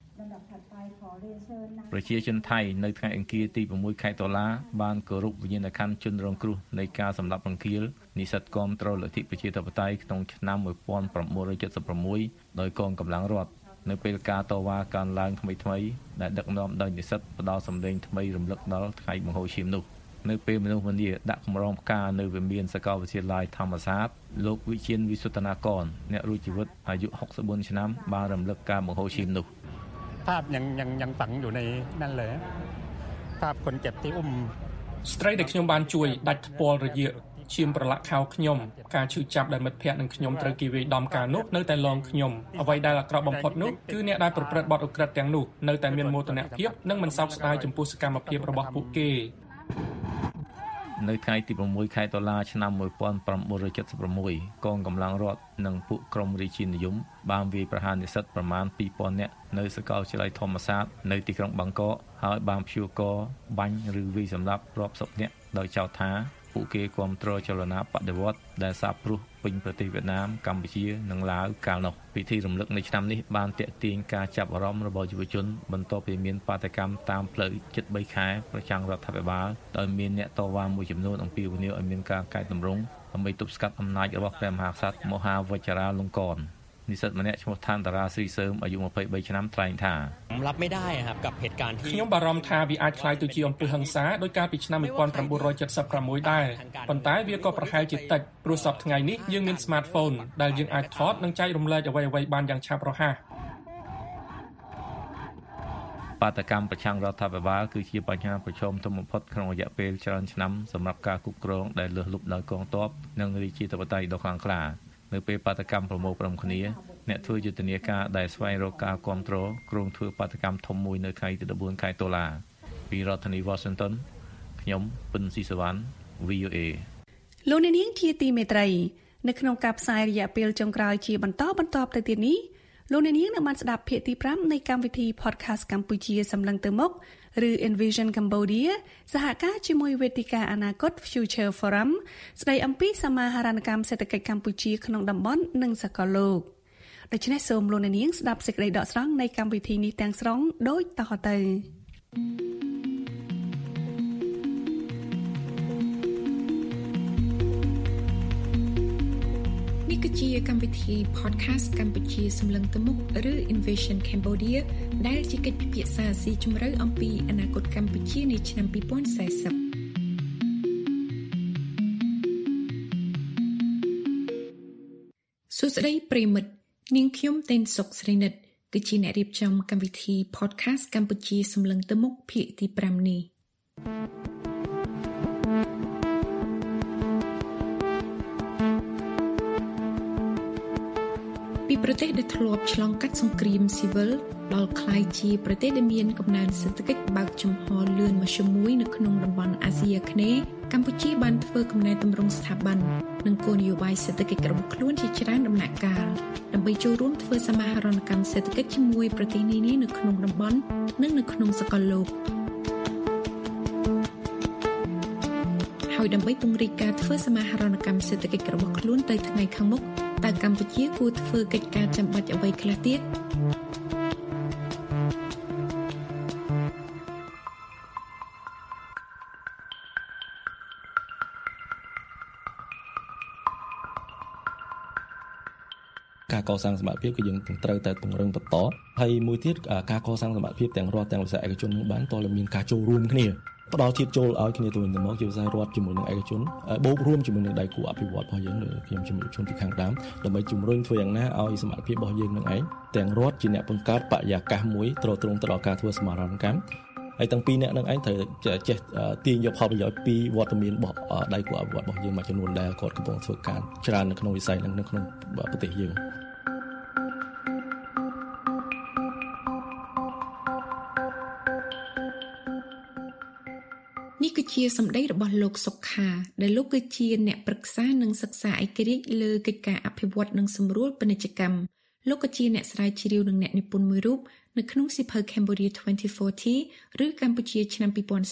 ប្រជាជនថៃនៅថ្ងៃអង្គារទី6ខែតុលាបានគោរពវិញ្ញាណក្ខន្ធជនរងគ្រោះនៃការសម្លាប់រង្គាលនិស្សិតគាំទ្រលទ្ធិប្រជាធិបតេយ្យក្នុងឆ្នាំ1976ដោយកងកម្លាំងរដ្ឋនៅពេលការតវ៉ាកើនឡើងថ្មីៗដែលដឹកនាំដោយនិស្សិតផ្ដល់សម្លេងថ្មីរំលឹកដល់ថ្ងៃបង្ហូរឈាមនោះនៅពេលមនុស្សម្នាដាក់កម្រងផ្កានៅវិមានសាកលវិទ្យាល័យធម្មសាស្ត្រលោកវិជាវិសុទ្ធនាកនអ្នករួចជីវិតអាយុ64ឆ្នាំបានរំលឹកការបង្ហូរឈាមនោះภาพยังฝังอยู่ในนั่นเลยภาพคนเจ็บที่อุ้มស្ត្រីដែលខ្ញុំបានជួយដាច់ថ្ពាល់រយៈឈាមប្រឡាក់ខោខ្ញុំការឈឺចាប់ដែលមិត្តភ័ក្តិនិងខ្ញុំត្រូវគេវាយដំការនោះនៅតែឡងខ្ញុំអ្វីដែលអាក្រក់បំផុតនោះគឺអ្នកដែលប្រព្រឹត្តបទឧក្រិដ្ឋទាំងនោះនៅតែមានមោទនភាពនិងមិនសោកស្ដាយចំពោះសកម្មភាពរបស់ពួកគេនៅថ្ងៃទី6ខែតុលាឆ្នាំ1976កងកម្លាំងរដ្ឋនិងពួកក្រុមរាជានិយមបានវាយប្រហារនិស្សិតប្រមាណ 2000 នាក់នៅសាកលវិទ្យាល័យធម្មសាស្ត្រនៅទីក្រុងបាងកកហើយបានព្យួរកបាញ់ឬវាយសម្លាប់រាប់សិបនាក់ដោយចោទថាពួកគេគាំទ្រចលនាបដិវត្តន៍ដែលសាបព្រោះពេញប្រទេសវៀតណាមកម្ពុជានិងឡាវកាលនោះពិធីរំលឹកនៃឆ្នាំនេះបានទាក់ទាញការចាប់អារម្មណ៍របស់យុវជនបន្ទាប់ពីមានបាតកម្មតាមផ្លូវជិត3ខែប្រចាំរដ្ឋាភិបាលដោយមានអ្នកតវ៉ាមួយចំនួនអំពាវនាវឲ្យមានការកែតម្រង់ដើម្បីទប់ស្កាត់អំណាចរបស់ព្រះមហាក្សត្រមហាវជ្ជរាលង្កននិស្សិតម្នាក់ឈ្មោះឋានតារាស្រីសើមអាយុ23ឆ្នាំថ្លែងថាผมรับไม่ได้ครับกับเหตุการณ์ที่ខ្ញុំបារម្ភថាវាអាចក្លាយទៅជាអំពើហិង្សាដោយការពីឆ្នាំ1976ដែរប៉ុន្តែវាក៏ប្រហែលជាតិចព្រោះសប្តាហ៍ថ្ងៃនេះយើងមាន smartphone ដែលយើងអាចថតនិងចែករំលែកអ្វីៗបានយ៉ាងឆាប់រហ័សបាតកម្មប្រឆាំងរដ្ឋាភិបាលគឺជាបញ្ហាប្រឈមធំបំផុតក្នុងរយៈពេលច្រើនឆ្នាំសម្រាប់ការគ្រប់គ្រងដែលលើសលប់ដោយកងទ័ពនិងរាជាធិបតេយ្យដ៏ខ្លាំងក្លានៅពេលបាតកម្មប្រមូលផ្តុំគ្នាអ្នកធ្វើយុទ្ធនាការដែលស្វែងរកការគាំទ្រគ្រោងធ្វើបាតកម្មធំមួយនៅថ្ងៃទី14ខែតុលាពីរដ្ឋធានី Washington ខ្ញុំពិនស៊ីសវណ្ណ VOA លោកអ្នកនាងជាទីមេត្រីនៅក្នុងការផ្សាយរយៈពេលចុងក្រោយជាបន្តទៅទៀតនេះលោកអ្នកនាងនឹងបានស្ដាប់ភាគទី5នៃកម្មវិធី Podcast កម្ពុជាសម្លឹងទៅមុខឬ Envision Cambodia សហការជាមួយវេទិកាអនាគត Future Forum ស្ដីអំពីសមាហរណកម្មសេដ្ឋកិច្ចកម្ពុជាក្នុងតំបន់និងសកលលោកដូច្នេះសូមលោកអ្នកនាងស្ដាប់សេចក្តីដកស្រង់នៃកម្មវិធីនេះទាំងស្រុងដូចតទៅនេះគឺជាកម្មវិធី Podcast កម្ពុជាសម្លឹងទៅមុខឬ Invasion Cambodia ដែលជាកិច្ចពិភាក្សាស៊ីជម្រៅអំពីអនាគតកម្ពុជានាឆ្នាំ2040សួស្តីប្រិយមិត្តនាងខ្ញុំតេនសុកស្រីនិតគឺជាអ្នករៀបចំកម្មវិធី Podcast កម្ពុជាសម្លឹងទៅមុខភាគទី5នេះពីប្រទេសដែលធ្លាប់ឆ្លងកាត់សង្គ្រាមស៊ីវិលដល់ក្លាយជាប្រទេសដែលមានកំណើនសេដ្ឋកិច្ចបើកចំហលឿនមធ្យមមួយនៅក្នុងតំបន់អាស៊ីអាគ្នេយ៍កម្ពុជាបានធ្វើកំណែទម្រង់ស្ថាប័ននិងគោលនយោបាយសេដ្ឋកិច្ចរបស់ខ្លួនជាច្រើនដំណាក់កាលដើម្បីចូលរួមធ្វើសមាហរណកម្មសេដ្ឋកិច្ចជាមួយប្រទេសនានានៅក្នុងតំបន់និងនៅក្នុងសកលលោកហើយដើម្បីពង្រីកការធ្វើសមាហរណកម្មសេដ្ឋកិច្ចរបស់ខ្លួនទៅថ្ងៃខាងមុខតើកម្ពុជាគួរធ្វើកិច្ចការចាំបាច់អ្វីខ្លះទៀតកសាងសមត្ថភាពគឺយើងត្រូវតែពង្រឹងបន្តហើយមួយទៀតការកសាងសមត្ថភាពទាំងរដ្ឋទាំងវិស័យឯកជននឹងបានតើមានការចូលរួមគ្នាផ្ដល់ជាតិចូលឲ្យគ្នាទៅវិញទៅមកជាភាសារដ្ឋជាមួយនឹងឯកជនបូករួមជាមួយនឹងដៃគូអភិវឌ្ឍរបស់យើងដូចខ្ញុំជំរាបជូនពីខាងដើមដើម្បីជំរុញធ្វើយ៉ាងណាឲ្យសមត្ថភាពរបស់យើងនឹងឯងទាំងរដ្ឋជាអ្នកបង្កើតបរិយាកាសមួយទ្រទ្រង់ទៅដល់ការធ្វើសមាហរណកម្មហើយទាំងពីរអ្នកនឹងឯងត្រូវចេះទាញយកផលប្រយោជន៍ពីវត្តមានរបស់ដៃគូអភិវឌ្ឍរបស់យើងមួយចំនួនដែលគាត់កំពុងធ្វើការច្រើននៅក្នុងវិស័យនៅក្នុងប្រទេសយើងនេះគឺជាសម្ដីរបស់លោកសុខាដែលលោកគឺជាអ្នកប្រឹក្សានិងសិក្សាឯករាជ្យលើកិច្ចការអភិវឌ្ឍនិងសម្រួលពាណិជ្ជកម្មលោកក៏ជាអ្នកស្រាវជ្រាវនិងអ្នកនិពន្ធមួយរូបនៅក្នុងសៀវភៅ Cambodia 2040 ឬកម្ពុជាឆ្នាំ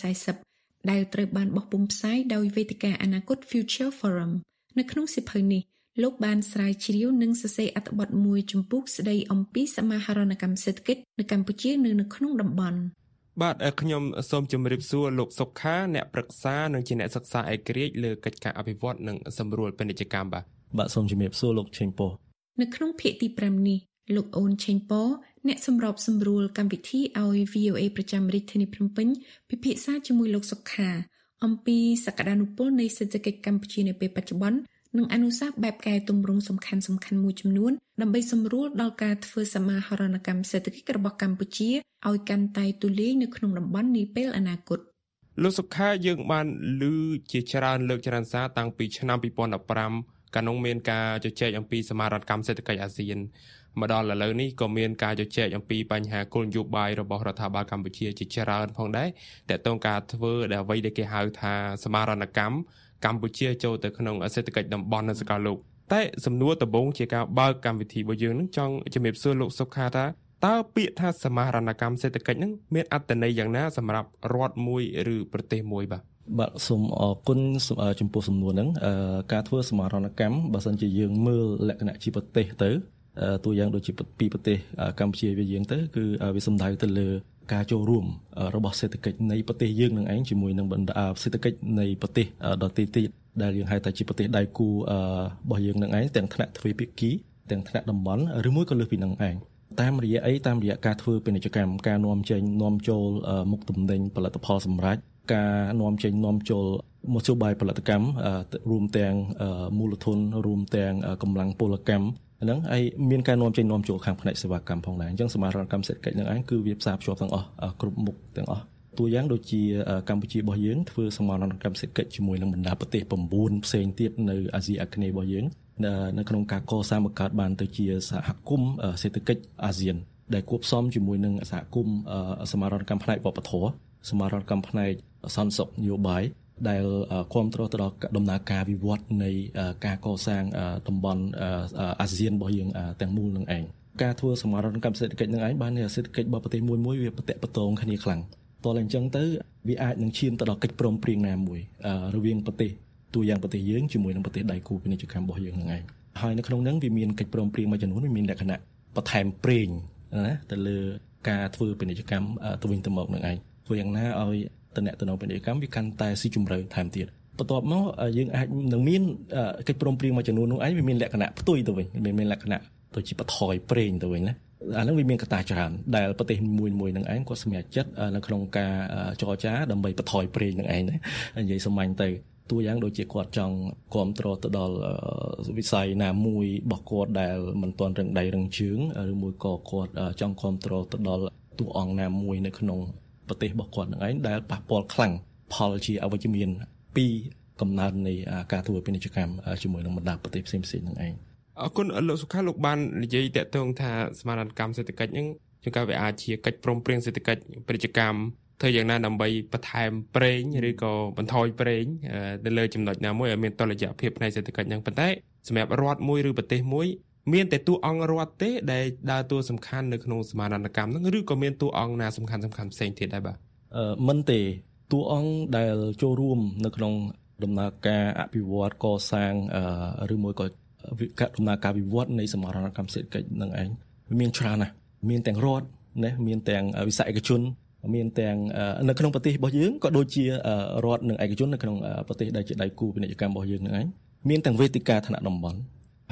2040ដែលត្រូវបានបោះពុម្ពផ្សាយដោយវេទិកាអនាគត Future Forum នៅក្នុងសៀវភៅនេះលោកបានស្រាវជ្រាវនិងសរសេរអត្ថបទមួយជំពូកស្ដីអំពីសមាហរណកម្មសេដ្ឋកិច្ចនៅកម្ពុជានិងនៅក្នុងតំបន់បាទខ្ញុំសូមជម្រាបសួរលោកសុខាអ្នកប្រឹក្សានិងជាអ្នកសិក្សាឯករាជ្យលើកិច្ចការអភិវឌ្ឍនិងសម្រួលពាណិជ្ជកម្មបាទសូមជម្រាបសួរលោកឆេងប៉ូនៅក្នុងភាគទី5នេះលោកអូនឆេងប៉ូអ្នកសម្របសម្រួលកម្មវិធីឲ្យ VOA ប្រចាំរាជធានីភ្នំពេញពិភាក្សាជាមួយលោកសុខាអំពីសក្តានុពលនៃសេដ្ឋកិច្ចកម្ពុជានៅពេលបច្ចុប្បន្ននិងអនុសាសន៍បែបកែតម្រង់សំខាន់ៗមួយចំនួនដើម្បីសម្រួលដល់ការធ្វើសមាហរណកម្មសេដ្ឋកិច្ចរបស់កម្ពុជាឲ្យកាន់តែទូលាយនៅក្នុងតំបន់នាពេលអនាគតលោកសុខាយើងបានឮជាច្រើនលើកច្រើនសារតាំងពីឆ្នាំ2015កាលនោះមានការជជែកអំពីសមាហរណកម្មសេដ្ឋកិច្ចអាស៊ានមកដល់ឥឡូវនេះក៏មានការជជែកអំពីបញ្ហាគោលនយោបាយរបស់រដ្ឋាភិបាលកម្ពុជាជាច្រើនផងដែរតែតើការធ្វើដែលអ្វីដែលគេហៅថាសមាហរណកម្មកម្ពុជាចូលទៅក្នុងសេដ្ឋកិច្ចតំបន់នៅសកលលោកតែសំណួរដំបូងជាការបើកកម្មវិធីរបស់យើងនឹងចង់ជំរាបសួរលោកសុខាថាតើពាក្យថាសមាហរណកម្មសេដ្ឋកិច្ចនឹងមានអត្ថន័យយ៉ាងណាសម្រាប់រដ្ឋមួយឬប្រទេសមួយបាទសូមអរគុណចំពោះសំណួរហ្នឹងការធ្វើសមាហរណកម្មបើសិនជាយើងមើលលក្ខណៈជាប្រទេសទៅតួយ៉ាងដូចជាពីប្រទេសកម្ពុជាយើងទៅគឺវាសំដៅទៅលើការចូលរួមរបស់សេដ្ឋកិច្ចនៃប្រទេសយើងនឹងឯងជាមួយនឹងបណ្ដាសេដ្ឋកិច្ចនៃប្រទេសដទៃទៀតដែលយើងហៅថាជាប្រទេសដៃគូរបស់យើងនឹងឯងទាំងថ្នាក់ទ្វេភាគីទាំងថ្នាក់តំបន់ឬមួយក៏លើសពីនឹងឯងតាមរយៈការធ្វើពាណិជ្ជកម្មការនាំចេញនាំចូលមុខទំនិញផលិតផលសម្រាប់ការនាំចេញនាំចូលមធ្យោបាយផលិតកម្មរួមទាំងមូលធនរួមទាំងកម្លាំងពលកម្មហ្នឹងហើយមានការនាំចេញនាំចូលខាងផ្នែកសេវាកម្មផងដែរអញ្ចឹងសមាហរណកម្មសេដ្ឋកិច្ចនឹងឯងគឺវាផ្សារភ្ជាប់ទាំងអស់គ្រប់មុខទាំងអស់តួយ៉ាងដូចជាកម្ពុជារបស់យើងធ្វើសមាហរណកម្មសេដ្ឋកិច្ចជាមួយនឹងបណ្ដាប្រទេស9ផ្សេងទៀតនៅអាស៊ីអាគ្នេយ៍របស់យើងនៅក្នុងការកសាងបង្កើតបានទៅជាសហគមន៍សេដ្ឋកិច្ចអាស៊ានដែលគួបផ្សំជាមួយនឹងសហគមន៍សមាហរណកម្មផ្នែកវប្បធម៌សមាហរណកម្មផ្នែកសន្តិសុខនយោបាយដែលគ្រប់គ្រងទៅដល់ដំណើរការវិវត្តនៃការកសាងតំបន់អាស៊ានរបស់យើងទាំងមូលនឹងឯងការធ្វើសមាហរណកម្មសេដ្ឋកិច្ចនឹងឯងបានសេដ្ឋកិច្ចរបស់ប្រទេសមួយវាប្រតិបត្តិគ្នាខ្លាំងតើអញ្ចឹងទៅវាអាចនឹងឈានទៅដល់កិច្ចព្រមព្រៀងណាមួយរវាងប្រទេសតួយ៉ាងប្រទេសយើងជាមួយនឹងប្រទេសដៃគូពាណិជ្ជកម្មរបស់យើងនឹងឯងហើយនៅក្នុងហ្នឹងវាមានកិច្ចព្រមព្រៀងមួយចំនួនវាមានលក្ខណៈបន្ថែមប្រេងណាទៅលើការធ្វើពាណិជ្ជកម្មទៅវិញទៅមកនឹងឯងធ្វើយ៉ាងណាឲ្យតំណែងពាណិជ្ជកម្មវាកាន់តែស៊ីជម្រៅថែមទៀតបន្ទាប់មកយើងអាចនឹងមានកិច្ចព្រមព្រៀងមួយចំនួននោះឯងវាមានលក្ខណៈផ្ទុយទៅវិញមានលក្ខណៈទៅជាបន្ថយប្រេងទៅវិញណាអាហ្នឹងវាមានកត្តាច្រើនដែលប្រទេសមួយនឹងឯងគាត់សម្រេចចិត្តនៅក្នុងការចរចាដើម្បីបន្ថយប្រេងនឹងឯងណានិយាយសាមញ្ញទៅតួយ៉ាងដូចជាគាត់ចង់គ្រប់គ្រងទៅដល់វិស័យណាមួយរបស់គាត់ដែលមិនទាន់រឹងដៃរឹងជើងឬមួយក៏គាត់ចង់គ្រប់គ្រងទៅដល់តួអង្គណាមួយនៅក្នុងប្រទេសរបស់គាត់នឹងឯងដែលប៉ះពាល់ខ្លាំងផលជាអវិជ្ជមានពីកំណើននៃការធ្វើពាណិជ្ជកម្មជាមួយនឹងបណ្ដាប្រទេសផ្សេងៗនឹងឯងអរគុណលោកសុខាលោកបាននិយាយតាក់ទងថាសមាហរណកម្មសេដ្ឋកិច្ចហ្នឹងជាការវាអាចជាកិច្ចព្រមព្រៀងសេដ្ឋកិច្ចពាណិជ្ជកម្មធ្វើយ៉ាងណាដើម្បីបន្ថែមប្រេងឬក៏បន្ថយប្រេងទៅលើចំណុចណាមួយឲ្យមានតុល្យភាពផ្នែកសេដ្ឋកិច្ចហ្នឹងប៉ុន្តែសម្រាប់រដ្ឋមួយឬប្រទេសមួយមានតែតួអង្គរដ្ឋទេដែលដើរតួសំខាន់នៅក្នុងសមាហរណកម្មហ្នឹងឬក៏មានតួអង្គណាសំខាន់ផ្សេងទៀតដែរបាទមិនទេតួអង្គដែលចូលរួមនៅក្នុងដំណើរការអភិវឌ្ឍកសាងឬមួយក៏ដំណើរការវិវត្តនៃសមាហរណកម្មសេដ្ឋកិច្ចនឹងឯងមានច្រើនណាស់មានទាំងរដ្ឋណាមានទាំងវិស័យឯកជនមានទាំងនៅក្នុងប្រទេសរបស់យើងក៏ដូចជារដ្ឋនិងឯកជននៅក្នុងប្រទេសដែលជាដៃគូពាណិជ្ជកម្មរបស់យើងនឹងឯងមានទាំងវេទិកាថ្នាក់តំបន់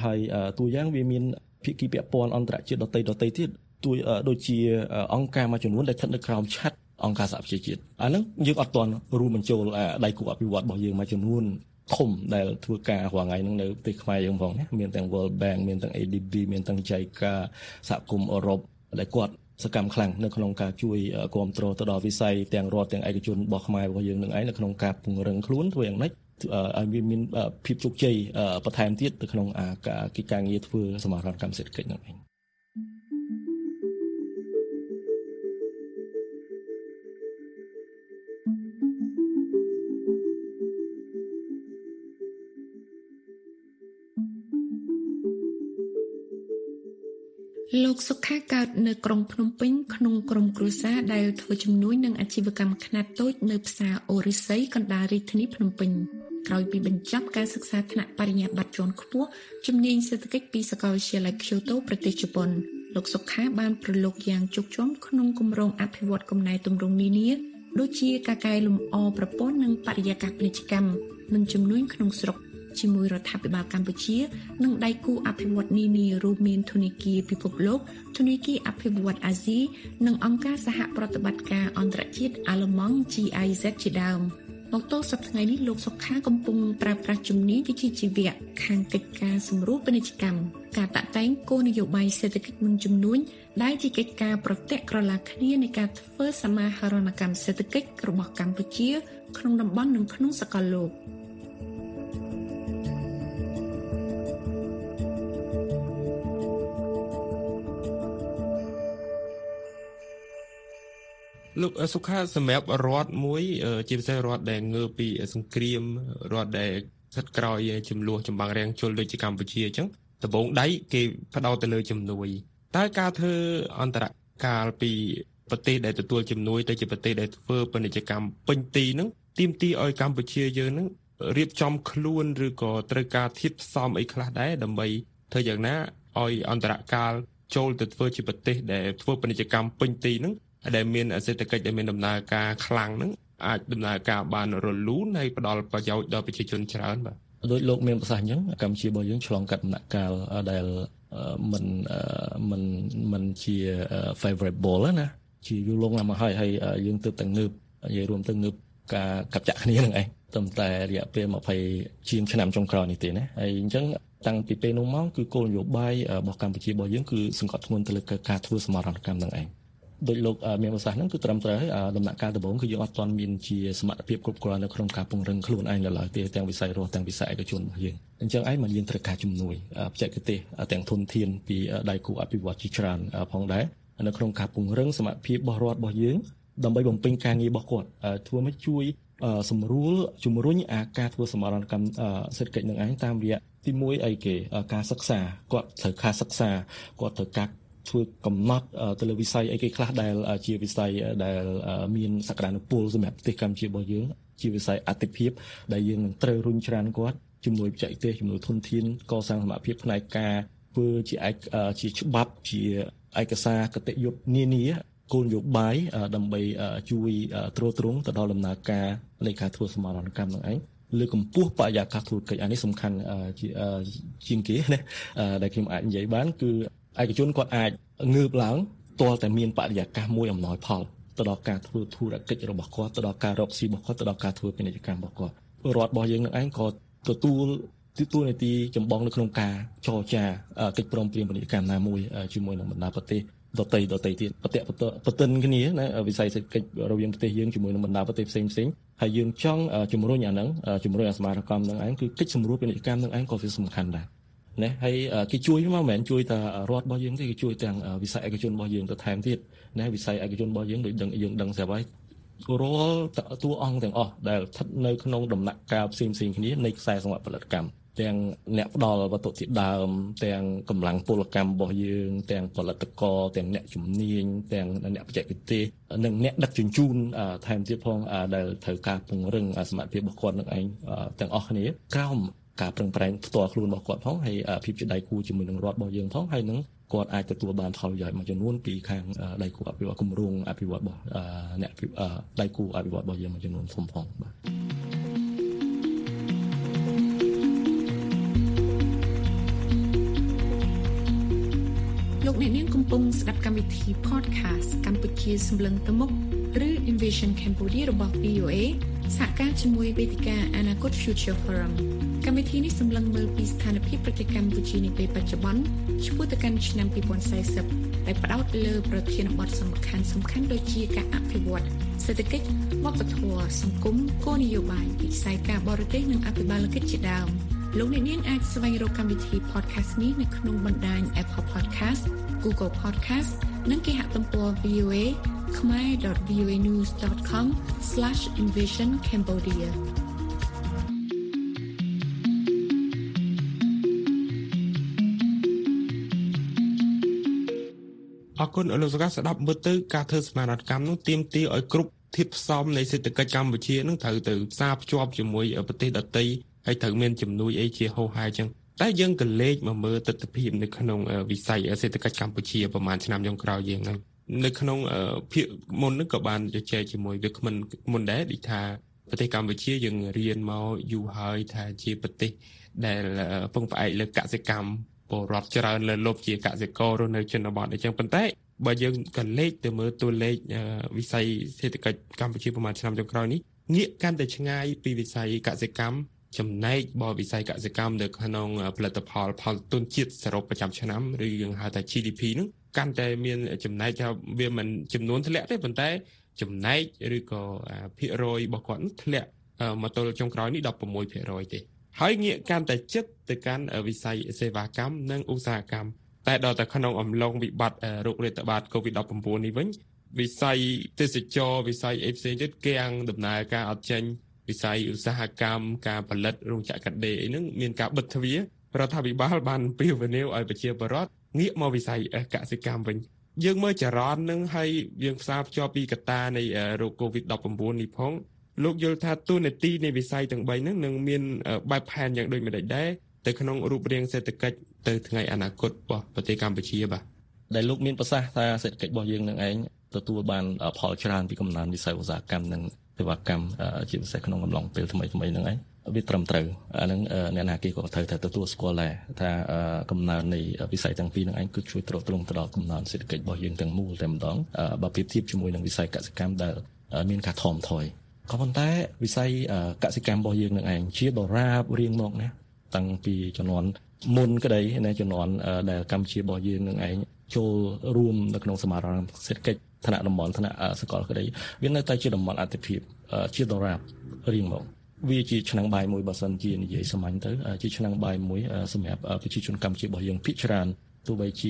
ហើយតួយ៉ាងវាមានភាគីពាក់ព័ន្ធអន្តរជាតិដទៃទៀតទួយដូចជាអង្គការមួយចំនួនដែលស្ថិតនៅក្រោមឆ័ត្រអង្គការសហប្រជាជាតិអាហ្នឹងយើងអត់ទាន់រួមបញ្ចូលដៃគូអភិវឌ្ឍរបស់យើងមួយចំនួនធំដែលធ្វើការរាល់ថ្ងៃហ្នឹងនៅប្រទេសខ្មែរយើងផងណាមានទាំង World Bank មានទាំង ADB មានទាំង JICA សហគមន៍អឺរ៉ុបដែលគាត់សកម្មខ្លាំងនៅក្នុងការជួយគាំទ្រទៅដល់វិស័យទាំងរដ្ឋទាំងឯកជនរបស់ខ្មែររបស់យើងនឹងឯងនៅក្នុងការពង្រឹងខ្លួនធ្វើយ៉ាងម៉េចឲ្យវាមានភាពជោគជ័យបន្ថែមទៀតទៅក្នុងការងារធ្វើសមាហរណកម្មសេដ្ឋកិច្ចហ្នឹងឯងលោកសុខាកើតនៅក្រុងភ្នំពេញក្នុងក្រុមគ្រួសារដែលធ្វើជំនួញនឹងអាជីវកម្មខ្នាតតូចនៅផ្សារអូរិស័យកណ្ដាលរាជធានីភ្នំពេញក្រោយពីបញ្ចប់ការសិក្សាថ្នាក់បរិញ្ញាបត្រជាន់ខ្ពស់ជំនាញសេដ្ឋកិច្ចពីសាកលវិទ្យាល័យ Kyoto ប្រទេសជប៉ុនលោកសុខាបានប្រឡូកយ៉ាងជោគជ័យក្នុងគម្រោងអភិវឌ្ឍកំណែទម្រង់នានាដូចជាការកែលម្អប្រព័ន្ធនិងបរិយាកាសពាណិជ្ជកម្មនិងជំនួញក្នុងស្រុកជាមួយរដ្ឋាភិបាលកម្ពុជានិងដៃគូអភិវឌ្ឍន៍នានារួមមានធនាគារពិភពលោកធនាគារអភិវឌ្ឍន៍អាស៊ីនិងអង្គការសហប្រតិបត្តិការអន្តរជាតិអាល្លឺម៉ង់ GIZ ជាដើមមកទល់សប្តាហ៍ថ្ងៃនេះលោកសុខាកំពុងប្រើប្រាស់ជំនាញវិជ្ជាជីវៈខាងកិច្ចការសម្រួលពាណិជ្ជកម្មការតាក់តែងគោលនយោបាយសេដ្ឋកិច្ចនិងជំនួញដែលជាកិច្ចការប្រតិក្រឡាគ្នានៃការធ្វើសមាហរណកម្មសេដ្ឋកិច្ចរបស់កម្ពុជាក្នុងតំបន់និងក្នុងសកលលោកលោកសុខាសម្រាប់រដ្ឋមួយជាពិសេសរដ្ឋដែលងើបពីសង្គ្រាមរដ្ឋដែលស្ថិតក្រោយចំនួនចម្បាំងរាំងជលដូចជាកម្ពុជាអញ្ចឹងដំបូងដៃគេផ្ដោតទៅលើជំនួយតើការធ្វើអន្តរកាលពីប្រទេសដែលទទួលជំនួយទៅជាប្រទេសដែលធ្វើពាណិជ្ជកម្មពេញទីហ្នឹងទាមទារឲ្យកម្ពុជាយើងហ្នឹងរៀបចំខ្លួនឬក៏ត្រូវការធាតុផ្សំអីខ្លះដែរដើម្បីធ្វើយ៉ាងណាឲ្យអន្តរកាលចូលទៅធ្វើជាប្រទេសដែលធ្វើពាណិជ្ជកម្មពេញទីហ្នឹងដែលមានសេដ្ឋកិច្ចដែលមានដំណើរការខ្លាំងហ្នឹងអាចដំណើរការបានរលូនហើយផ្ដល់ប្រយោជន៍ដល់ប្រជាជនច្រើនបាទដោយលោកមានប្រសាសន៍អញ្ចឹងកម្ពុជារបស់យើងឆ្លងកាត់ដំណាក់កាលដែលមិនជា favorable ណាជាយូរលង់ណាស់មកហើយយើងទើបតែងើបនិយាយរួមទៅងើបការកាប់ចាក់គ្នាហ្នឹងឯងត្រឹមតែរយៈពេល20ជាងឆ្នាំចុងក្រោយនេះទេណាហើយអញ្ចឹងតាំងពីពេលនោះមកគឺគោលនយោបាយរបស់កម្ពុជារបស់យើងគឺសង្កត់ធ្ងន់ទៅលើការធ្វើសមាហរណកម្មហ្នឹងឯងដោយលោកមានប្រសាសន៍ហ្នឹងគឺត្រឹមត្រូវហើយដំណាក់កាលដំបូងគឺយើងអត់ទាន់មានជាសមត្ថភាពគ្រប់គ្រាន់នៅក្នុងការពង្រឹងខ្លួនឯងឡើយទេទាំងវិស័យរដ្ឋទាំងវិស័យឯកជនរបស់យើងអញ្ចឹងឯងមកយើងត្រូវការជំនួយបច្ចេកទេសទាំងធនធានពីដៃគូអភិវឌ្ឍន៍ជាច្រើនផងដែរនៅក្នុងការពង្រឹងសមត្ថភាពរបស់រដ្ឋរបស់យើងដើម្បីបំពេញការងាររបស់គាត់ធ្វើមកជួយសម្រួលជំរុញការធ្វើសមាហរណកម្មសេដ្ឋកិច្ចនឹងឯងតាមរយៈទី1អីគេការសិក្សាគាត់ត្រូវការសិក្សាគាត់ត្រូវការធ្វើកំណត់ទៅលើវិស័យអីគេខ្លះដែលជាវិស័យដែលមានសក្តានុពលសម្រាប់ប្រទេសកម្ពុជារបស់យើងជាវិស័យអតិភិបដែលយើងនឹងត្រូវរុញច្រានគាត់ជំនួយបច្ចេកទេសជំនួយធនធានកសាងសមត្ថភាពផ្នែកការធ្វើជាច្បាប់ជាឯកសារគតិយុត្តនានាគោលនយោបាយដើម្បីជួយទ្រទ្រង់ទៅដល់ដំណើរការនៃការធ្វើសមាហរណកម្មនឹងឯងលើកម្ពស់បរិយាកាសธุរកិច្ចអានេះសំខាន់ជាងគេណាដែលខ្ញុំអាចនិយាយបានគឺឯកជនគាត់អាចងើបឡើងទាល់តែមានបរិយាកាសមួយអំណោយផលទៅដល់ការធ្វើធុរកិច្ចរបស់គាត់ទៅដល់ការរកស៊ីរបស់គាត់ទៅដល់ការធ្វើពាណិជ្ជកម្មរបស់គាត់រដ្ឋរបស់យើងនឹងឯងក៏ទទួលនាទីចម្បងនៅក្នុងការចរចាកិច្ចព្រមព្រៀងពាណិជ្ជកម្មណាមួយជាមួយនឹងបណ្ដាប្រទេសដទៃទៀតប្រតិនគ្នាណាវិស័យសេដ្ឋកិច្ចរវាងប្រទេសយើងជាមួយនឹងបណ្ដាប្រទេសផ្សេងហើយយើងចង់ជំរុញអាហ្នឹងជំរុញអាសមាហរណកម្មហ្នឹងឯងគឺកិច្ចសម្រួលពាណិជ្ជកម្មហ្នឹងឯងក៏វាសំខាន់ដែរណាហើយគេជួយមកមិនមែនជួយតែរដ្ឋរបស់យើងទេគេជួយទាំងវិស័យឯកជនរបស់យើងទៅថែមទៀតណាវិស័យឯកជនរបស់យើងដូចយើងដឹងស្រាប់ហើយរាល់តួអង្គទាំងអស់ដែលស្ថិតនៅក្នុងដំណាក់កាលផ្សេងគ្នានៃខ្សែសង្វាក់ផលិតកម្មទាំងអ្នកផ្ដល់វត្ថុធាតុដើមទាំងកម្លាំងពលកម្មរបស់យើងទាំងផលិតករទាំងអ្នកជំនាញទាំងអ្នកបច្ចេកទេសនិងអ្នកដឹកជញ្ជូនថែមទៀតផងដែលត្រូវការពង្រឹងសមត្ថភាពរបស់គាត់នឹងឯងទាំងអស់គ្នាក្រោមការប្រឹងប្រែងផ្ទាល់ខ្លួនរបស់គាត់ផងហើយភាពជាដៃគូជាមួយនឹងរដ្ឋរបស់យើងផងហើយនឹងគាត់អាចទទួលបានផលប្រយោជន៍មួយចំនួនពីខាងដៃគូអភិវឌ្ឍន៍គម្រោងអភិវឌ្ឍន៍របស់អ្នកដៃគូអភិវឌ្ឍន៍របស់យើងមួយចំនួនធំផងបាទកំពុងស្ដាប់កម្មវិធី podcast កម្ពុជាសម្លឹងទៅមុខឬ Invision Cambodia របស់ VOA សហការជាមួយវេទិកា Anakut Future Forum កម្មវិធីនេះសម្លឹងមើលពីស្ថានភាពប្រតិកម្មកម្ពុជានាពេលបច្ចុប្បន្នឆ្ពោះទៅកាន់ឆ្នាំ2040ដែលផ្ដោតលើប្រធានបទសំខាន់ៗដូចជាការអភិវឌ្ឍសេដ្ឋកិច្ចវប្បធម៌សង្គមគោលនយោបាយវិស័យការបរទេសនិងអភិបាលកិច្ចជាដើមលោកអ្នកនាងអាចស្វែងរកកម្មវិធី podcast នេះនៅក្នុងបណ្ដាញ Apple Podcast, Google Podcast និងគេហទំព័រ voa.voanews.com/invasioncambodia អរគុណលោកសកាស្ដាប់មើលទៅការធ្វើសមារណកម្មនោះទាមទារឲ្យគ្រប់ធាតុផ្សំនៃសេដ្ឋកិច្ចកម្ពុជានឹងត្រូវទៅផ្សារភ្ជាប់ជាមួយប្រទេសដទៃហើយត្រូវមានជំនួយអីជាហូរហែចឹងតែយើងក៏លេចមកមើលទស្សនវិជ្ជានៅក្នុងវិស័យសេដ្ឋកិច្ចកម្ពុជាប្រហែលឆ្នាំចុងក្រោយយើងហ្នឹងនៅក្នុងភាគមុនហ្នឹងក៏បានជជែកជាមួយវាគ្មិនមុនដែរដូចថាប្រទេសកម្ពុជាយើងរៀនមកយូរហើយថាជាប្រទេសដែលពឹងផ្អែកលើកសិកម្មពលរដ្ឋច្រើនលើលប់ជាកសិកររស់នៅជនបទអញ្ចឹងប៉ុន្តែបើយើងក៏លេខទៅមើលតួលេខវិស័យសេដ្ឋកិច្ចកម្ពុជាប្រហែលឆ្នាំចុងក្រោយនេះងាកកាន់តែឆ្ងាយពីវិស័យកសិកម្មចំណែកបរិវិស័យកសិកម្មនៅក្នុងផលិតផលទុនជាតិសរុបប្រចាំឆ្នាំឬយើងហៅថា GDP ហ្នឹងកាន់តែមានចំណែកថាវាមិនចំនួនធ្លាក់ទេប៉ុន្តែចំណែកឬក៏ភាគរយរបស់គាត់ធ្លាក់មកទល់ចុងក្រោយនេះ 16% ទេហើយងាកកាន់តែជិតទៅកាន់វិស័យសេវាកម្មនិងឧស្សាហកម្មតែដល់តែក្នុងអំឡុងវិបត្តិរោគរាតត្បាត COVID-19 នេះវិញវិស័យទេសចរវិស័យអេផ្សេងទៀតគាំងដំណើរការអត់ចេញវិស័យឧស្សាហកម្មការផលិតរោងចក្រកាត់ដេរអីហ្នឹងមានការបិទទ្វាររដ្ឋាភិបាលបានពៀវនាវឲ្យប្រជាពលរដ្ឋងាកមកវិស័យកសិកម្មវិញយើងមើលចរន្តហ្នឹងហើយយើងផ្សារភ្ជាប់ពីកត្តានៃរោគ COVID-19 នេះផងលោកយល់ថាទូនាទីនៃវិស័យទាំង3ហ្នឹងនឹងមានបែបផែនយ៉ាងដូចម្តេចដែរទៅក្នុងរូបរាងសេដ្ឋកិច្ចទៅថ្ងៃអនាគតរបស់ប្រទេសកម្ពុជាបាទដែលលោកមានប្រសាសន៍ថាសេដ្ឋកិច្ចរបស់យើងនឹងឯងទទួលបានផលច្រើនពីកំណើនវិស័យឧស្សាហកម្មនិងសេវាកម្មជាពិសេសក្នុងអំឡុងពេលថ្មីៗហ្នឹងឯងវាត្រឹមត្រូវអាហ្នឹងអ្នកណាគេក៏ត្រូវតែទទួលស្គាល់ដែរថាកំណើននៃវិស័យទាំងពីរហ្នឹងឯងគឺជួយទ្រទ្រង់ទៅដល់កំណើនសេដ្ឋកិច្ចរបស់យើងទាំងមូលតែម្ដងបើប្រៀបធៀបជាមួយនឹងវិស័យកសិកម្មដែលមានការថមថយក៏ប៉ុន្តែវិស័យកសិកម្មរបស់យើងនឹងឯងជាដរាបរៀងមកណាតាំងពីជំនាន់មុនក្តីនៅជំនាន់ដែលកម្ពុជារបស់យើងនឹងឯងចូលរួមនៅក្នុងសមាគមសេដ្ឋកិច្ចថ្នាក់តំបន់ថ្នាក់សកលក្តីវានៅតែជាតំបន់អតិភិបជាដរាបរៀងមកវាជាឆ្នាំងបាយមួយបើសិនជានិយាយសាមញ្ញទៅជាឆ្នាំងបាយមួយសម្រាប់ប្រជាជនកម្ពុជារបស់យើងភាគច្រើនទោះបីជា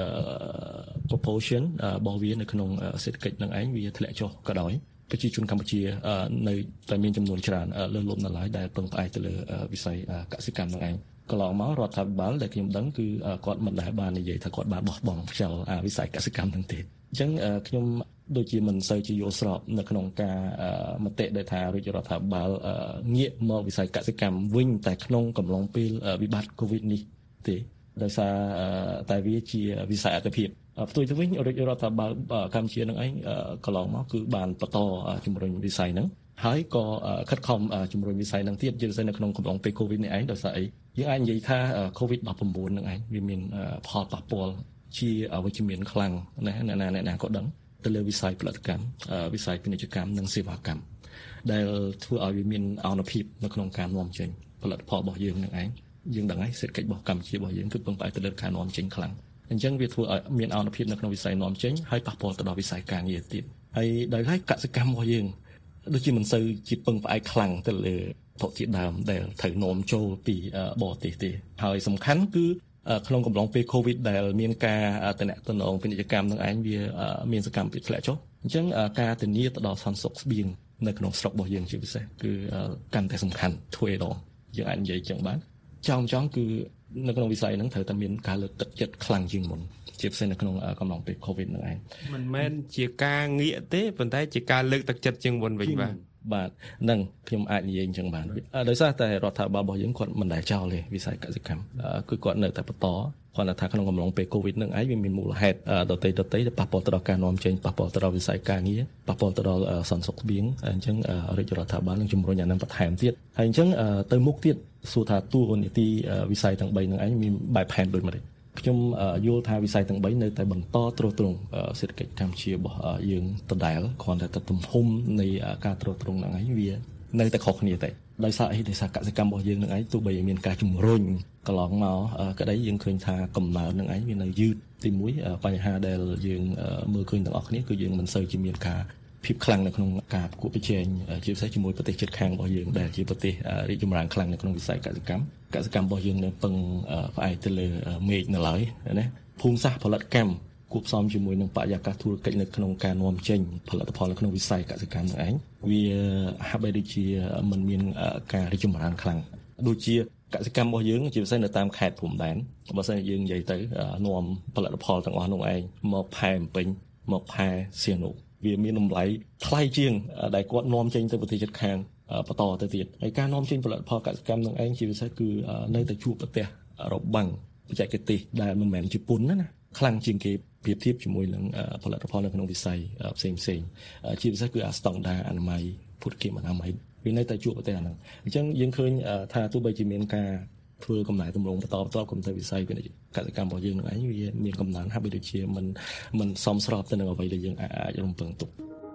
proportion របស់វានៅក្នុងសេដ្ឋកិច្ចនឹងឯងវាធ្លាក់ចុះក៏ដោយប្រជាជនកម្ពុជានៅតែមានចំនួនច្រើនលើសលប់នៅឡើយដែលពឹងផ្អែកទៅលើវិស័យកសិកម្មនឹងឯងកន្លងមករដ្ឋាភិបាលដែលខ្ញុំដឹងគឺគាត់មិនដែលបាននិយាយថាគាត់បានបោះបង់ខ្យល់វិស័យកសិកម្មហ្នឹងទេអញ្ចឹងខ្ញុំដូចជាមិនសូវជាយល់ស្របនៅក្នុងការមតិដែលថារាជរដ្ឋាភិបាលងាកមកវិស័យកសិកម្មវិញតែក្នុងកំឡុងពេលវិបត្តិ COVID នេះទេដោយសារតែវាជាវិស័យអតិភិបផ្ទុយទៅវិញរាជរដ្ឋាភិបាលកម្ពុជានឹងឯងកន្លងមកគឺបានបន្តជំរុញវិស័យហ្នឹងហើយក៏ខិតខំជំរុញវិស័យហ្នឹងទៀតជាពិសេសនៅក្នុងកំឡុងពេល COVID នេះឯងដោយសារអីយើងអាចនិយាយថា COVID-19 ហ្នឹងឯងវាមានផលប៉ះពាល់ជាអវិជ្ជមានខ្លាំងណាស់អ្នកណាក៏ដឹងទៅលើវិស័យផលិតកម្មវិស័យពាណិជ្ជកម្មនិងសេវាកម្មដែលធ្វើឲ្យវាមានអនុភាពនៅក្នុងការនាំចេញផលិតផលរបស់យើងនឹងឯងយើងដឹងហើយសេដ្ឋកិច្ចរបស់កម្ពុជារបស់យើងគឺពឹងផ្អែកទៅលើការនាំចេញខ្លាំងអញ្ចឹងវាធ្វើឲ្យមានអនុភាពនៅក្នុងវិស័យនាំចេញហើយប៉ះពាល់ទៅដល់វិស័យការងារទៀតហើយដោយឡែកកសិកម្មរបស់យើងដូចជាមិនសូវជាពឹងផ្អែកខ្លាំងទៅលើវត្ថុធាតុដើមដែលត្រូវនាំចូលពីបរទេសទេហើយសំខាន់គឺក្នុងកំឡុងពេល COVID ដែលមានការតំណតំណងពាណិជ្ជកម្មនឹងឯងវាមានសកម្មភាពធ្លាក់ចុះអញ្ចឹងការធានាទៅដល់សន្តិសុខស្បៀងនៅក្នុងស្រុករបស់យើងជាពិសេសគឺកាន់តែសំខាន់ធ្វើឲ្យដល់យើងអាចនិយាយចឹងបានចង់គឺនៅក្នុងវិស័យហ្នឹងត្រូវតែមានការលើកទឹកចិត្តខ្លាំងជាងមុនជាពិសេសនៅក្នុងកំឡុងពេល COVID ហ្នឹងឯងមិនមែនជាការងាកទេប៉ុន្តែជាការលើកទឹកចិត្តជាងមុនវិញបាទនឹងខ្ញុំអាចនិយាយអញ្ចឹងបានដោយសារតែរដ្ឋាភិបាលរបស់យើងគាត់មិនដែលចោលទេវិស័យកសិកម្មគឺគាត់នៅតែបន្តគាត់ថាក្នុងកំឡុងពេល COVID ហ្នឹងឯងវាមានមូលហេតុដទៃដែលប៉ះពាល់ទៅដល់ការនាំចេញប៉ះពាល់ទៅដល់វិស័យការងារប៉ះពាល់ទៅដល់សន្តិសុខស្បៀងអញ្ចឹងរាជរដ្ឋាភិបាលនឹងជំរុញអានឹងបន្ថែមទៀតហើយអញ្ចឹងទៅមុខទៀតសួរថាតួនាទីវិស័យទាំង3ហ្នឹងឯងមានបែបផែនដូចម៉េចខ្ញុំយល់ថាវិស័យទាំង3នៅតែបន្តទ្រទ្រង់សេដ្ឋកិច្ចកម្ពុជារបស់យើងដដែលគ្រាន់តែទំហំនៃការទ្រទ្រង់ហ្នឹងឯងវានៅតែខុសគ្នាតែដោយសារអីដោយសារកសិកម្មរបស់យើងនឹងឯងទោះបីមានការជំរុញកន្លងមកក្តីយើងឃើញថាកំណើននឹងឯងវានៅយឺតទី1បញ្ហាដែលយើងមើលឃើញទាំងអស់គ្នាគឺយើងមិនសូវជាមានការភាពខ្លាំងនៅក្នុងការប្រកួតប្រជែងជាពិសេសជាមួយប្រទេសជិតខាងរបស់យើងដែលជាប្រទេសរីកចម្រើនខ្លាំងនៅក្នុងវិស័យកសិកម្មរបស់យើងនៅពឹងផ្អែកទៅលើមេឃនៅឡើយណាភូមិសាស្ត្រផលិតកម្មគួបផ្សំជាមួយនឹងបរិយាកាសធុរកិច្ចនៅក្នុងការនាំចេញផលិតផលនៅក្នុងវិស័យកសិកម្មនឹងឯងវាហាក់បីដូចជាមិនមានការរីកចម្រើនខ្លាំងដូចជាកសិកម្មរបស់យើងជាពិសេសនៅតាមខេត្តព្រំដែនបើសិនយើងនិយាយទៅនាំផលិតផលទាំងអស់នោះឯងមកផែពេញមកផែសៀនុវាមានតម្លៃថ្លៃជាងដែលគាត់នាំចេញទៅប្រទេសជិតខាងបន្តទៅទៀតហើយការនាំចេញផលិតផលកសិកម្មនឹងឯងជាពិសេសគឺនៅតែជួបប្រទះរបាំងបច្ចេកទេសដែលមិនមែនជាពន្ធណាខ្លាំងជាងគេប្រៀបធៀបជាមួយនឹងផលិតផលនៅក្នុងវិស័យផ្សេងជាពិសេសគឺស្តង់ដារអនាម័យភូតគាមអនាម័យវានៅតែជួបប្រទះអាហ្នឹងអញ្ចឹងយើងឃើញថាទោះបីជាមានការធ្វើកំណែតម្រង់បន្តគុំទៅវិស័យកសិកម្មរបស់យើងនឹងឯងវាមានកំណើនហាក់បីដូចជាមិនសមស្របទៅនឹងអ្វីដែលយើងអាចរំពឹងទុក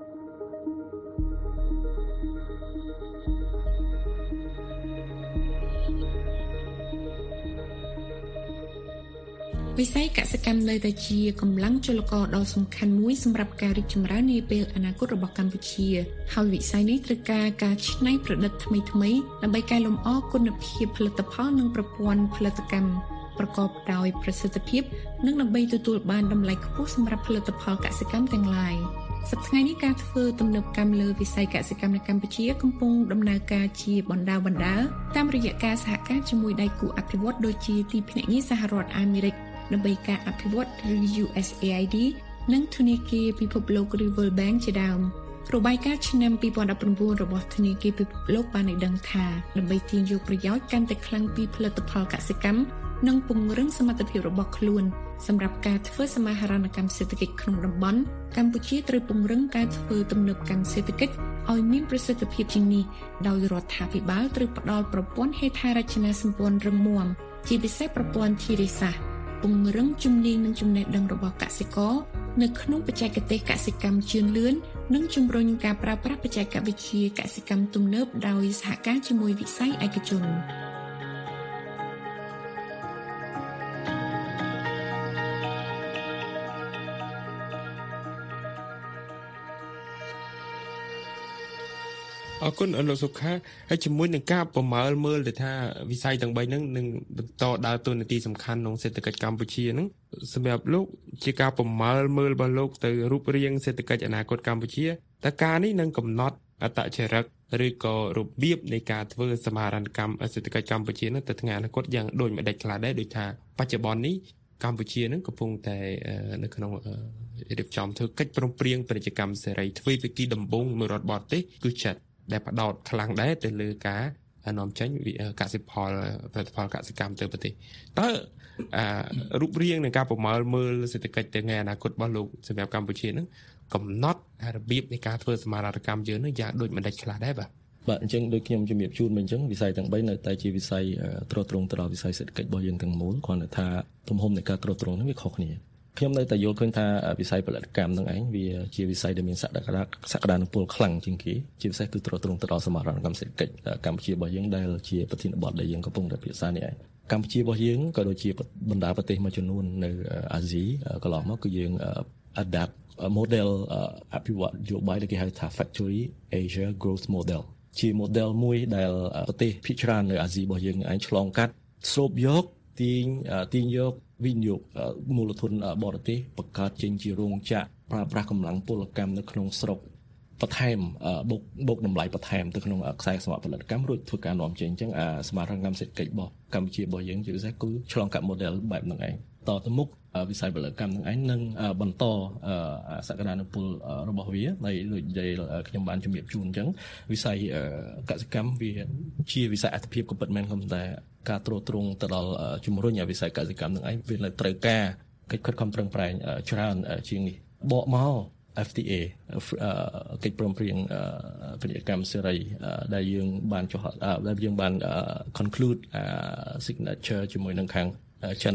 វិស័យកសិកម្មនៅតែជាកម្លាំងចលករដ៏សំខាន់មួយសម្រាប់ការរីកចម្រើននាពេលអនាគតរបស់កម្ពុជាហើយវិស័យនេះត្រូវការច្នៃប្រឌិតថ្មីៗដើម្បីកែលម្អគុណភាពផលិតផលនិងប្រព័ន្ធផលិតកម្មប្រកបដោយប្រសិទ្ធភាពនិងដើម្បីទទួលបានតម្លៃខ្ពស់សម្រាប់ផលិតផលកសិកម្មទាំងឡាយសប្តាហ៍ថ្ងៃនេះការធ្វើទំនើបកម្មលើវិស័យកសិកម្មនៅកម្ពុជាកំពុងដំណើរការជាបណ្ដើរតាមរយៈការសហការជាមួយដៃគូអភិវឌ្ឍន៍ដូចជាទីភ្នាក់ងារសហរដ្ឋអាមេរិកដើម្បីការអភិវឌ្ឍ USAID និងធនាគារពិភពលោក World Bank ជាដើមរបាយការណ៍ឆ្នាំ2019របស់ធនាគារពិភពលោកបានឲ្យដឹងថាដើម្បីទាញយកប្រយោជន៍កាន់តែខ្លាំងពីផលិតផលកសិកម្មនិងពង្រឹងសមត្ថភាពរបស់ខ្លួនសម្រាប់ការធ្វើសមាហរណកម្មសេដ្ឋកិច្ចក្នុងតំបន់កម្ពុជាត្រូវពង្រឹងការធ្វើទំនើបកម្មសេដ្ឋកិច្ចឲ្យមានប្រសិទ្ធភាពជាងនេះដោយរដ្ឋាភិបាលត្រូវផ្តល់ប្រព័ន្ធហេដ្ឋារចនាសម្ព័ន្ធរឹងមាំជាពិសេសប្រព័ន្ធធារាសាស្ត្រពង្រឹងជំនាញនិងចំណេះដឹងរបស់កសិករនៅក្នុងបច្ចេកទេសកសិកម្មជឿនលឿននិងជំរុញការប្រើប្រាស់បច្ចេកវិទ្យាកសិកម្មទំនើបដោយសហការជាមួយវិស័យឯកជនអរគុណលោកសុខាហើយជាមួយនឹងការប្រមើលមើលទៅថាវិស័យទាំង3ហ្នឹងនឹងបន្តដើរតួនាទីសំខាន់ក្នុងសេដ្ឋកិច្ចកម្ពុជាហ្នឹងសម្រាប់លោកជាការប្រមើលមើលរបស់លោកទៅរូបរាងសេដ្ឋកិច្ចអនាគតកម្ពុជាតើការនេះនឹងកំណត់អត្តចរិតឬក៏របៀបនៃការធ្វើសមាហរណកម្មសេដ្ឋកិច្ចកម្ពុជាហ្នឹងទៅថ្ងៃអនាគតយ៉ាងដូចម្ដេចខ្លះដែរដូចថាបច្ចុប្បន្ននេះកម្ពុជាហ្នឹងកំពុងតែនៅក្នុងរៀបចំធ្វើកិច្ចព្រមព្រៀងពាណិជ្ជកម្មសេរីទ្វេភាគីដំបូងមួយរដ្ឋបរទេសគឺចិនដែលផ្ដោតខ្លាំងដែរទៅលើការនាំចេញកសិផលផលិតផលកសិកម្មទៅប្រទេសតើរូបរាងនៃការប្រមើលមើលសេដ្ឋកិច្ចទៅថ្ងៃអនាគតរបស់លោកសម្រាប់កម្ពុជានឹងកំណត់របៀបនៃការធ្វើសមាហរណកម្មយើងនឹងយ៉ាងដូចម្ដេចខ្លះដែរបាទអញ្ចឹងដូចខ្ញុំជំរាបជូនមិញអញ្ចឹងវិស័យទាំង3នៅតែជាវិស័យទ្រទ្រង់ទៅដល់វិស័យសេដ្ឋកិច្ចរបស់យើងទាំងមូលគ្រាន់តែថាទំហំនៃការទ្រទ្រង់នេះវាខុសគ្នាខ្ញុំនៅតែយល់ឃើញថាវិស័យផលិតកម្មនឹងឯងវាជាវិស័យដែលមានសក្តានុពលខ្លាំងជាងគេជាពិសេសគឺទ្រទ្រង់ទៅដល់សមាហរណកម្មសេដ្ឋកិច្ចកម្ពុជារបស់យើងដែលជាប្រធានបទដែលយើងកំពុងតែពិភាក្សានេះឯងកម្ពុជារបស់យើងក៏ដូចជាបណ្ដាប្រទេសមួយចំនួននៅអាស៊ីកន្លងមកគឺយើង adapt model អភិវឌ្ឍនយោបាយដែលគេហៅថា Factory Asia Growth Model ជា model មួយដែលប្រទេសភាគច្រើននៅអាស៊ីរបស់យើងឯងឆ្លងកាត់ស្រូបយកទាញយកវិនិយោគមូលធនបរទេសបង្កើតចេញជារោងចក្រប្រើប្រាស់កម្លាំងពលកម្មនៅក្នុងស្រុកបន្ថែមបូកតម្លៃបន្ថែមទៅក្នុងខ្សែសង្វាក់ផលិតកម្មរួចធ្វើការនាំចេញអញ្ចឹងសមាហរណកម្មសេដ្ឋកិច្ចរបស់កម្ពុជារបស់យើងជាពិសេសគឺឆ្លងកាត់ model បែបហ្នឹងឯងតទៅមុខវិស័យផលិតកម្មហ្នឹងឯងនឹងបន្តសក្តានុពលរបស់វាហើយដូចដែលខ្ញុំបានជំរាបជូនអញ្ចឹងវិស័យកសិកម្មវាជាវិស័យអត្ថិភាពក៏ពិតមែនតែការទ្រទ្រង់ទៅដល់ជំរុញវិស័យកសិកម្មនឹងឯងវានៅត្រូវការកិច្ចខិតខំប្រឹងប្រែងច្រើនជាងនេះបកមក FTA កិច្ចព្រមព្រៀងពាណិជ្ជកម្មសេរីដែលយើងបានconclude signature ជាមួយនឹងខាងចិន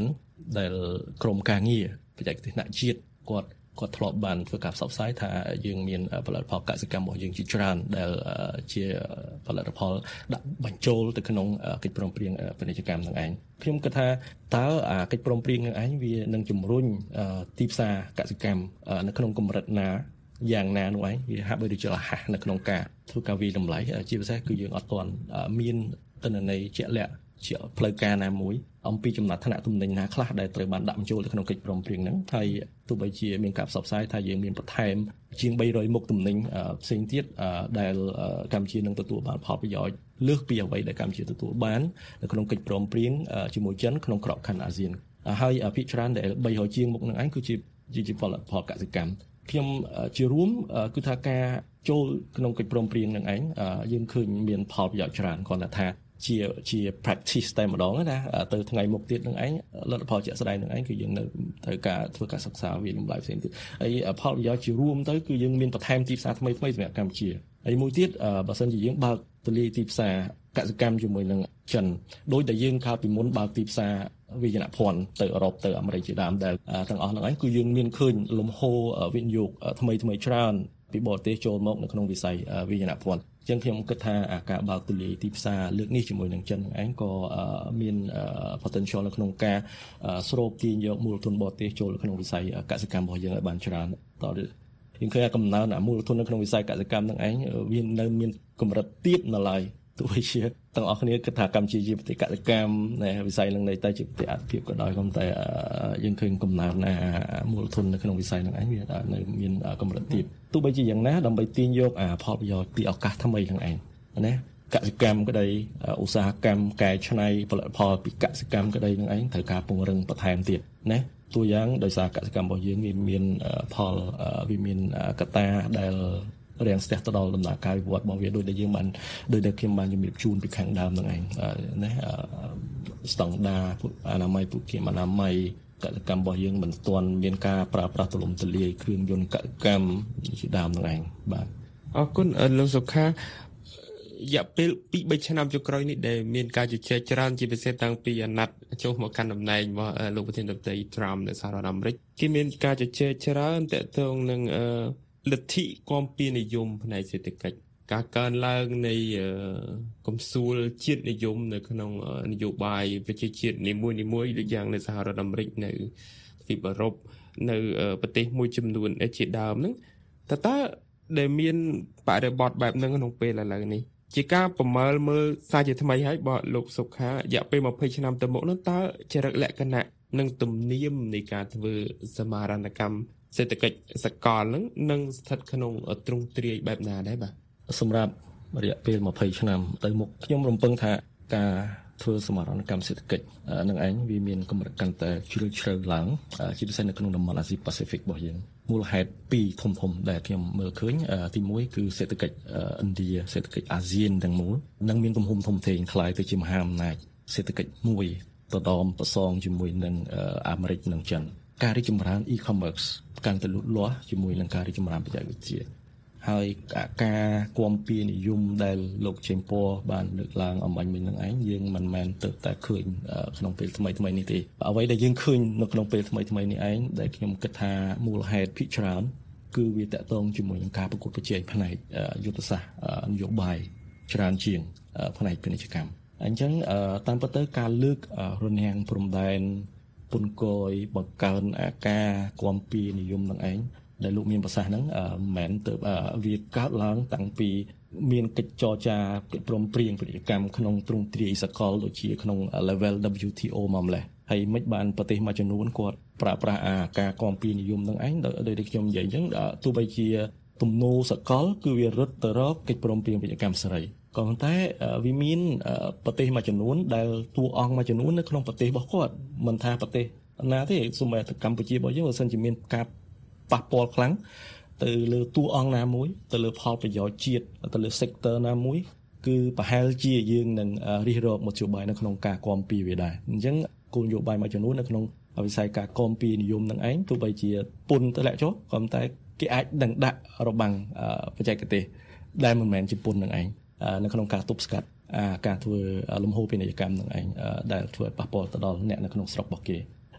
ដែលក្រមការងារបច្ចេកទេសថ្នាក់ជាតិគាត់ធ្លាប់បានធ្វើការផ្សព្វផ្សាយថាយើងមានផលិតផលកសិកម្មរបស់យើងជាច្រើនដែលជាផលិតផលដាក់បញ្ចូលទៅក្នុងកិច្ចព្រមព្រៀងពាណិជ្ជកម្មនឹងឯងខ្ញុំគិតថាតើកិច្ចព្រមព្រៀងនឹងឯងវានឹងជំរុញទីផ្សារកសិកម្មនៅក្នុងកម្រិតណាយ៉ាងណានោះឯងវាហាក់បីដូចជារហ័សនៅក្នុងការធ្វើការវិយតម្លៃជាពិសេសគឺយើងអត់ទាន់មានទិន្នន័យជាក់លាក់ជាផ្លូវការណាមួយអំពីចំណាត់ថ្នាក់ទំនិញណាខ្លះដែលត្រូវបានដាក់បញ្ចូលទៅក្នុងកិច្ចព្រមព្រៀងហ្នឹងហើយទោះបីជាមានការផ្សព្វផ្សាយថាយើងមានបន្ថែមជាង300មុខទំនិញផ្សេងទៀតដែលកម្ពុជានឹងទទួលបានផលប្រយោជន៍លើសពីអ្វីដែលកម្ពុជាទទួលបាននៅក្នុងកិច្ចព្រមព្រៀងជាមួយចិនក្នុងក្របខ័ណ្ឌអាស៊ានហើយភាគច្រើនដែល300ជាងមុខហ្នឹងឯងគឺជាផលិតផលកសិកម្មខ្ញុំជារួមគឺថាការចូលក្នុងកិច្ចព្រមព្រៀងនឹងឯងយើងឃើញមានផលប្រយោជន៍ច្រើនគ្រាន់តែថាជា practice តែម្ដងណាទៅថ្ងៃមុខទៀតនឹងឯងលទ្ធផលជាក់ស្ដែងនឹងឯងគឺយើងនៅត្រូវការធ្វើការសិក្សាវាតម្លៃផ្សេងទៀតហើយផលប្រយោជន៍ជារួមទៅគឺយើងមានបន្ថែមទីផ្សារថ្មីៗសម្រាប់កម្ពុជាហើយមួយទៀតបើសិនជាយើងបើកទូលាយទីផ្សារកសិកម្មជាមួយនឹងចិនដោយដែលយើងកាលពីមុនបើកទីផ្សារវិញ្ញាណភ័ណ្ឌទៅអឺរ៉ុបទៅអាមេរិកជាដើមដែលទាំងអស់ហ្នឹងឯងគឺយើងមានឃើញលំហូរវិនិយោគថ្មីច្រើនពីបរទេសចូលមកនៅក្នុងវិស័យវិញ្ញាណភ័ណ្ឌចឹងខ្ញុំគិតថាការបើកទូលាយទីផ្សារលើកនេះជាមួយនឹងចិនឯងក៏មាន potential នៅក្នុងការស្រូបទាញយកមូលធនបរទេសចូលក្នុងវិស័យកសិកម្មរបស់យើងឲ្យបានច្រើនតទៅយើងឃើញកំណើនមូលធននៅក្នុងវិស័យកសិកម្មនឹងឯងវានៅមានកម្រិតទាបនៅឡើយទោះបីជាទាំងអស់គ្នាគិតថាកម្ពុជាជាប្រទេសកសិកម្មវិស័យនឹងនៅតែជាប្រទេសអភិភាពក៏ដោយក៏តែយើងឃើញកំណើនមូលធននៅក្នុងវិស័យនឹងឯងវានៅមានកម្រិតទាបទោះបីជាយ៉ាងណាដើម្បីទាញយកផលប្រយោជន៍ពីឱកាសថ្មីនឹងឯងណាកសិកម្មក្តីឧស្សាហកម្មកែច្នៃផលិតផលពីកសិកម្មក្តីនឹងឯងត្រូវការពង្រឹងបន្ថែមទៀតណាតួយ៉ាងដោយសារកសិកម្មរបស់យើងវាមានផលវាមានកត្តាដែលរៀងស្ទះទៅដល់ដំណើរការវិវត្តរបស់វាដោយដែលយើងបានដោយដែលខ្ញុំបានជំរាបជូនពីខាងដើមហ្នឹងឯងណាស្តង់ដារអនាម័យពុគមអនាម័យកសិកម្មរបស់យើងមិនទាន់មានការប្រើប្រាស់ទូលំទូលាយគ្រឿងយន្តកសិកម្មជាដើមហ្នឹងឯងបាទអរគុណលោកសុខារយៈពេល 2-3 ឆ្នាំចុងក្រោយនេះដែលមានការជជែកច្រើនជាពិសេសតាំងពីអាណត្តិចូលមកកាន់តំណែងរបស់លោកប្រធានាធិបតី Trump នៅសហរដ្ឋអាមេរិកគេមានការជជែកច្រើនទាក់ទងនឹងលទ្ធិគាំពៀនិយមផ្នែកសេដ្ឋកិច្ចការកើនឡើងនៃកំសួលជាតិនិយមនៅក្នុងនយោបាយប្រជាជាតិនីមួយៗដូចយ៉ាងនៅសហរដ្ឋអាមេរិកនៅទ្វីបអឺរ៉ុបនៅប្រទេសមួយចំនួនជាដើមហ្នឹងតើដែលមានបរិបទបែបហ្នឹងក្នុងពេលឥឡូវនេះជាការប្រមើលមើលសារជាថ្មីហើយបើលោកសុខារយៈពេល20ឆ្នាំទៅមុខនោះតើចរិតលក្ខណៈនិងទំនៀមនៃការធ្វើសមារណកម្មសេដ្ឋកិច្ចសកលហ្នឹងនឹងស្ថិតក្នុងទ្រង់ទ្រាយបែបណាដែរបាទសម្រាប់រយៈពេល20ឆ្នាំទៅមុខខ្ញុំរំពឹងថាការធ្វើសមារណកម្មសេដ្ឋកិច្ចនឹងឯងវាមានកម្រិតកាន់តែជ្រាលជ្រៅឡើងជាពិសេសនៅក្នុងតំបន់អាស៊ីប៉ាស៊ីហ្វិករបស់យើងមូលហេតុ2ធំដែលខ្ញុំមើលឃើញទី1គឺសេដ្ឋកិច្ចឥណ្ឌាសេដ្ឋកិច្ចអាស៊ានទាំងមូលនឹងមានទំហំធំធេងខ្លាយទៅជាមហាអំណាចសេដ្ឋកិច្ចមួយដដមប្រសងជាមួយនឹងអាមេរិកនិងចិនការរីកចម្រើន e-commerce កាន់តែលូតលាស់ជាមួយនឹងការរីកចម្រើនបច្ចេកវិទ្យាហើយការគាំពៀនិយមដែលលោកជេមពរបានលើកឡើងអំបញ្ញមិញនឹងឯងយើងមិនមែនទៅតែឃើញក្នុងពេលថ្មីនេះទេអ្វីដែលយើងឃើញនៅក្នុងពេលថ្មីនេះឯងដែលខ្ញុំគិតថាមូលហេតុភាគច្រើនគឺវាតកតងជាមួយនឹងការប្រកួតប្រជែងផ្នែកយុទ្ធសាស្ត្រនយោបាយច្រើនជាងផ្នែកពាណិជ្ជកម្មអញ្ចឹងតាមពិតទៅការលើករនាំងព្រំដែនពន្ធគយបង្កើនការគាំពៀនិយមនឹងឯងដែលលោកមានប្រសាសន៍ហ្នឹងមិនមែនទៅវាកើតឡើងតាំងពីមានកិច្ចចរចាព្រមព្រៀងពាណិជ្ជកម្មក្នុងទ្រង់ទ្រាយសកលដូចជាក្នុង level WTO មកម្លេះហើយមិនបានប្រទេសមួយចំនួនគាត់ប្រើប្រាស់ការគាំពៀនិយមនឹងឯងដោយដែលខ្ញុំនិយាយអញ្ចឹងទោះបីជាទំនោរសកលគឺវារត់ទៅរកកិច្ចព្រមព្រៀងពាណិជ្ជកម្មសេរីក៏ប៉ុន្តែវាមានប្រទេសមួយចំនួនដែលតួអង្គមួយចំនួននៅក្នុងប្រទេសរបស់គាត់មិនថាប្រទេសណាទេសូម្បីតែកម្ពុជារបស់យើងបើសិនជាមានការប៉ះពាល់ខ្លាំងទៅលើតួអង្គណាមួយទៅលើផលប្រយោជន៍ជាតិទៅលើ sector ណាមួយគឺប្រហែលជាយើងនឹងរិះរកមធ្យោបាយនៅក្នុងការគាំពៀវាដែរអញ្ចឹងគោលនយោបាយមួយចំនួននៅក្នុងវិស័យការគាំពៀនិយមនឹងឯងទោះបីជាពន្ធទៅលាក់ចុះក៏ប៉ុន្តែគេអាចនឹងដាក់របាំងបច្ចេកទេសដែលមិនមែនជាពន្ធនឹងឯងនៅក្នុងការទប់ស្កាត់ការធ្វើលំហូរពាណិជ្ជកម្មនឹងឯងដែលធ្វើឲ្យប៉ះពាល់ទៅដល់អ្នកនៅក្នុងស្រុករបស់គេ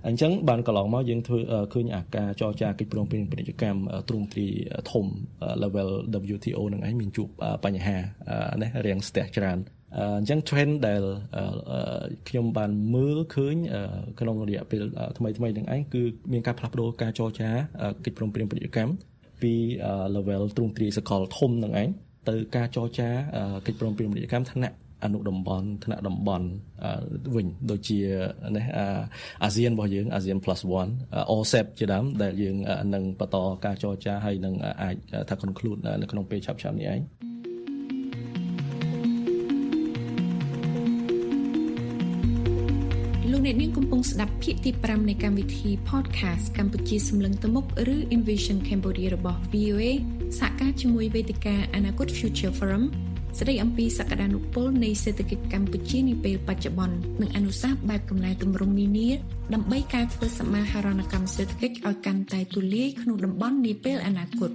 អញ្ចឹងបានកន្លងមកយើងធ្វើឃើញអាការចរចាកិច្ចព្រមព្រៀងពាណិជ្ជកម្មទ្រង់ទ្រីធំ level WTO នឹងឯងមានជួបបញ្ហានេះរាំងស្ទះច្រើនអញ្ចឹង trend ដែលខ្ញុំបានមើលឃើញក្នុងរយៈពេលថ្មីៗនឹងឯងគឺមានការផ្លាស់ប្ដូរការចរចាកិច្ចព្រមព្រៀងពាណិជ្ជកម្មពី level ទ្រង់ទ្រីសកលធំនឹងឯងទៅការចរចាកិច្ចព្រមព្រៀងពាណិជ្ជកម្មថ្នាក់អនុតំបន់ថ្នាក់តំបន់វិញដូចជានេះអាស៊ានរបស់យើង ASEAN +1 OCEP ជាដើមដែលយើងនឹងបន្តការចរចាហើយនឹងអាចថា conclude នៅក្នុងពេលឆាប់ៗនេះឯងលោកអ្នកនាងកំពុងស្ដាប់ភាគទី5នៃកម្មវិធី podcast កម្ពុជាសម្លឹងទៅមុខឬ Invision Cambodia របស់ VOA សហការជាមួយវេទិកាអនាគត Future Forum ស្ដីអំពីសក្តានុពលនៃសេដ្ឋកិច្ចកម្ពុជានាពេលបច្ចុប្បន្ននិងអនុសាសន៍បែបកំណែទម្រង់នានាដើម្បីការធ្វើសមាហរណកម្មសេដ្ឋកិច្ចឲ្យកាន់តែទូលាយក្នុងតំបន់នាពេលអនាគត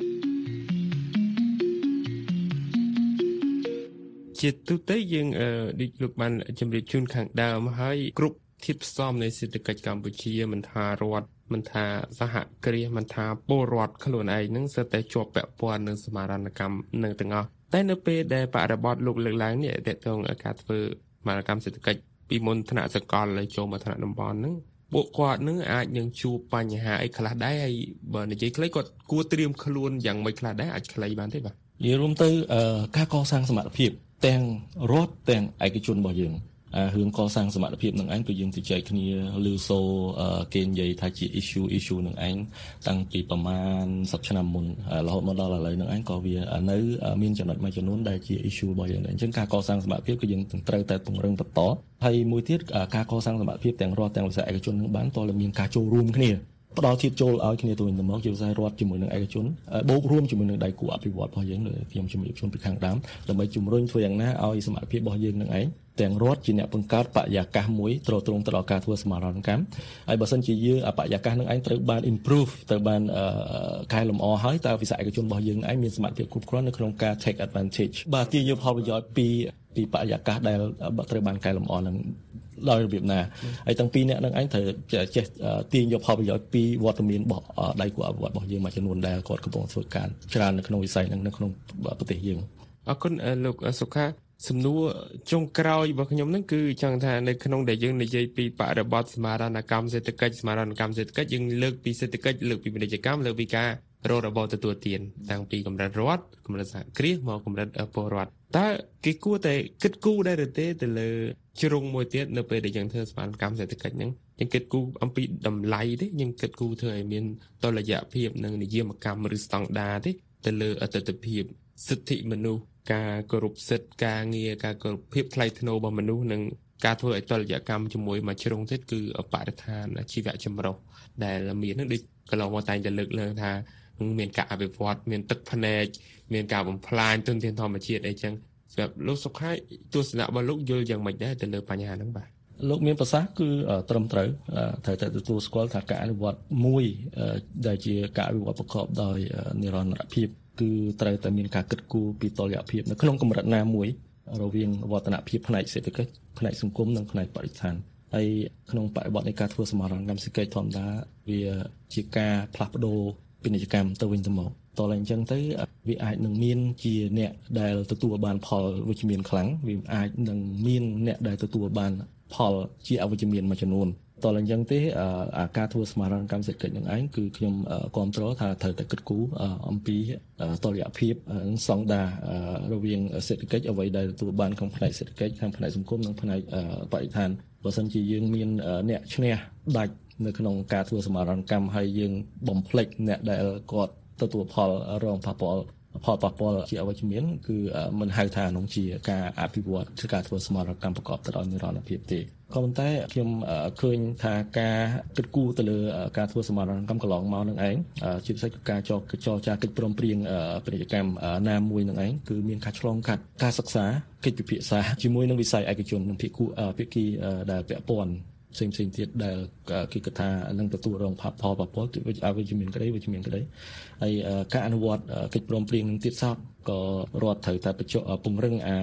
ជាទូទៅយើងដូចលោកបានជម្រាបជូនខាងដើមហើយគ្រប់ធាតុផ្សំនៃសេដ្ឋកិច្ចកម្ពុជាមិនថារដ្ឋមិនថាសហគ្រាសមិនថាពលរដ្ឋខ្លួនឯងហ្នឹងស្ទើរតែជាប់ពាក់ព័ន្ធនឹងសមាហរណកម្មនឹងទាំងអស់តែនៅពេលដែលបរិបទលោកលើកឡើងនេះតើតើការធ្វើសមាហរណកម្មសេដ្ឋកិច្ចពីមុនថ្នាក់សកលហើយចូលមកថ្នាក់តំបន់ហ្នឹងពួកគាត់នឹងអាចនឹងជួបបញ្ហាអីខ្លះដែរហើយបើនិយាយខ្លីគាត់គួរត្រៀមខ្លួនយ៉ាងម៉េចខ្លះដែរអាចខ្លីបានទេបាទនិយាយរួមទៅការកសាងសមត្ថភាពទាំងរដ្ឋទាំងឯកជនរបស់យើងរឿងកសាងសមត្ថភាពនឹងឯងគឺយើងទៅចែកគ្នាលឺសូគេនិយាយថាជា issue នឹងឯងតាំងពីប្រមាណ10ឆ្នាំមុនរហូតមកដល់ឥឡូវនឹងឯងក៏វានៅមានចំណុចមួយចំនួនដែលជា issue របស់យើងដែរអញ្ចឹងការកសាងសមត្ថភាពគឺយើងត្រូវតែពង្រឹងបន្តហើយមួយទៀតការកសាងសមត្ថភាពទាំងរដ្ឋទាំងវិស័យឯកជននឹងបានតើមានការចូលរួមគ្នាផ្ដល់ធៀបចូលឲ្យគ្នាទៅវិញទៅមកជាវិស័យរដ្ឋជាមួយនឹងឯកជនបូករួមជាមួយនឹងដៃគូអភិវឌ្ឍរបស់យើងខ្ញុំជំរាបជូនពីខាងដើមដើម្បីជំរុញធ្វើយ៉ាងណាឲ្យសមត្ថភាពរបស់យើងនឹងឯងទាំងរដ្ឋជាអ្នកបង្កើតបរិយាកាសមួយទ្រទ្រង់ទៅដល់ការធ្វើសមាហរណកម្មហើយបើសិនជាយើងបរិយាកាសនឹងឯងត្រូវបាន improve ត្រូវបានកែលម្អហើយតើវិស័យឯកជនរបស់យើងឯងមានសមត្ថភាពគ្រប់គ្រាន់នៅក្នុងការ take advantage បាទទាញយកផលប្រយោជន៍ពីបរិយាកាសដែលត្រូវបានកែលម្អនឹងដោយរបៀបណាហើយទាំងពីរអ្នកនឹងឯងត្រូវចេះទាញយកផលប្រយោជន៍ពីវត្តមានរបស់ដៃគូអភិវឌ្ឍរបស់យើងមួយចំនួនដែលគាត់កំពុងធ្វើការច្រើននៅក្នុងវិស័យនឹងនៅក្នុងប្រទេសយើងអរគុណលោកសុខាសំណួរចុងក្រោយរបស់ខ្ញុំហ្នឹងគឺចង់ថានៅក្នុងដែលយើងនិយាយពីបរិបទសមាហរណកម្មសេដ្ឋកិច្ចសមាហរណកម្មសេដ្ឋកិច្ចយើងលើកពីសេដ្ឋកិច្ចលើកពីពាណិជ្ជកម្មលើកពីការរករបបទទួលទានតាំងពីកម្រិតរដ្ឋកម្រិតសហគ្រាសមកកម្រិតពលរដ្ឋតើគេគួរតែគិតគូរដែរឬទេទៅលើជ្រុងមួយទៀតនៅពេលដែលយើងធ្វើសមាហរណកម្មសេដ្ឋកិច្ចហ្នឹងយើងគិតគូរអំពីតម្លៃទេយើងគិតគូរធ្វើឲ្យមានតុល្យភាពនិងនិយមកម្មឬស្តង់ដារទេទៅលើអតិថិភាពសិទ្ធិមនុស្សការគោរពសិទ្ធិការងារការគោរពភាពថ្លៃថ្នូររបស់មនុស្សនិងការធ្វើឲ្យតុល្យកម្មជាមួយមួយជ្រុងទៀតគឺបរិស្ថានជីវៈចម្រុះដែលមាននឹងដូចកន្លងមកតែងតែលើកឡើងថាមានការអភិវឌ្ឍមានទឹកភ្នែកមានការបំផ្លាញទុនធានធម្មជាតិអីចឹងសម្រាប់លោកសុខហើយទស្សនៈរបស់លោកយល់យ៉ាងម៉េចដែរទៅលើបញ្ហាហ្នឹងបាទលោកមានប្រសាសន៍គឺត្រឹមត្រូវត្រូវតែទទួលស្គាល់ថាការអនុវត្តមួយដែលជាការអភិវឌ្ឍប្រកបដោយនិរន្តរភាពគឺត្រូវតែមានការគិតគូរពីតុល្យភាពនៅក្នុងកម្រិតណាមួយរវាងវឌ្ឍនភាពផ្នែកសេដ្ឋកិច្ចផ្នែកសង្គមនិងផ្នែកបរិស្ថានហើយក្នុងបរិបទនៃការធ្វើសមាហរណកម្មសេដ្ឋកិច្ចធម្មតាវាជាការផ្លាស់ប្ដូរពាណិជ្ជកម្មទៅវិញទៅមកតើឡើងអញ្ចឹងទៅវាអាចនឹងមានជាអ្នកដែលទទួលបានផលវិជ្ជមានខ្លាំងវាអាចនឹងមានអ្នកដែលទទួលបានផលជាអវិជ្ជមានមួយចំនួនតើឡើងអញ្ចឹងទេការធ្វើសមាហរណកម្មសេដ្ឋកិច្ចនឹងឯងគឺខ្ញុំគ្រប់គ្រងថាត្រូវតែគិតគូរអំពីតុល្យភាពនិងស្តង់ដាររវាងសេដ្ឋកិច្ចអ្វីដែលទទួលបានក្នុងផ្នែកសេដ្ឋកិច្ចខាងផ្នែកសង្គមនិងផ្នែកបរិស្ថានបើសិនជាយើងមានអ្នកឈ្នះដាច់នៅក្នុងការធ្វើសមាហរណកម្មហើយយើងបំភ្លេចអ្នកដែលគាត់ទទួលផលរងផលប៉ះពាល់ជាអវិជ្ជមានគឺមិនហៅថានោះជាការអភិវឌ្ឍគឺការធ្វើសមាហរណកម្មប្រកបទៅដោយនិរន្តរភាពទេក៏ប៉ុន្តែខ្ញុំឃើញថាការគិតគូរទៅលើការធ្វើសមាហរណកម្មកន្លងមកនឹងឯងជាពិសេសគឺការចរចាកិច្ចព្រមព្រៀងពាណិជ្ជកម្មណាមួយនឹងឯងគឺមានការឆ្លងកាត់ការសិក្សាកិច្ចពិភាក្សាជាមួយនឹងវិស័យឯកជននិងភាគីដែលពាក់ព័ន្ធផ្សេងទៀតដែលគេគិតថានឹងទទួលរងផលប៉ះពាល់គឺអវិជ្ជមានក្តីវិជ្ជមានក្តីហើយការអនុវត្តកិច្ចព្រមព្រៀងនឹងទៀតសោតក៏រដ្ឋត្រូវតែពង្រឹង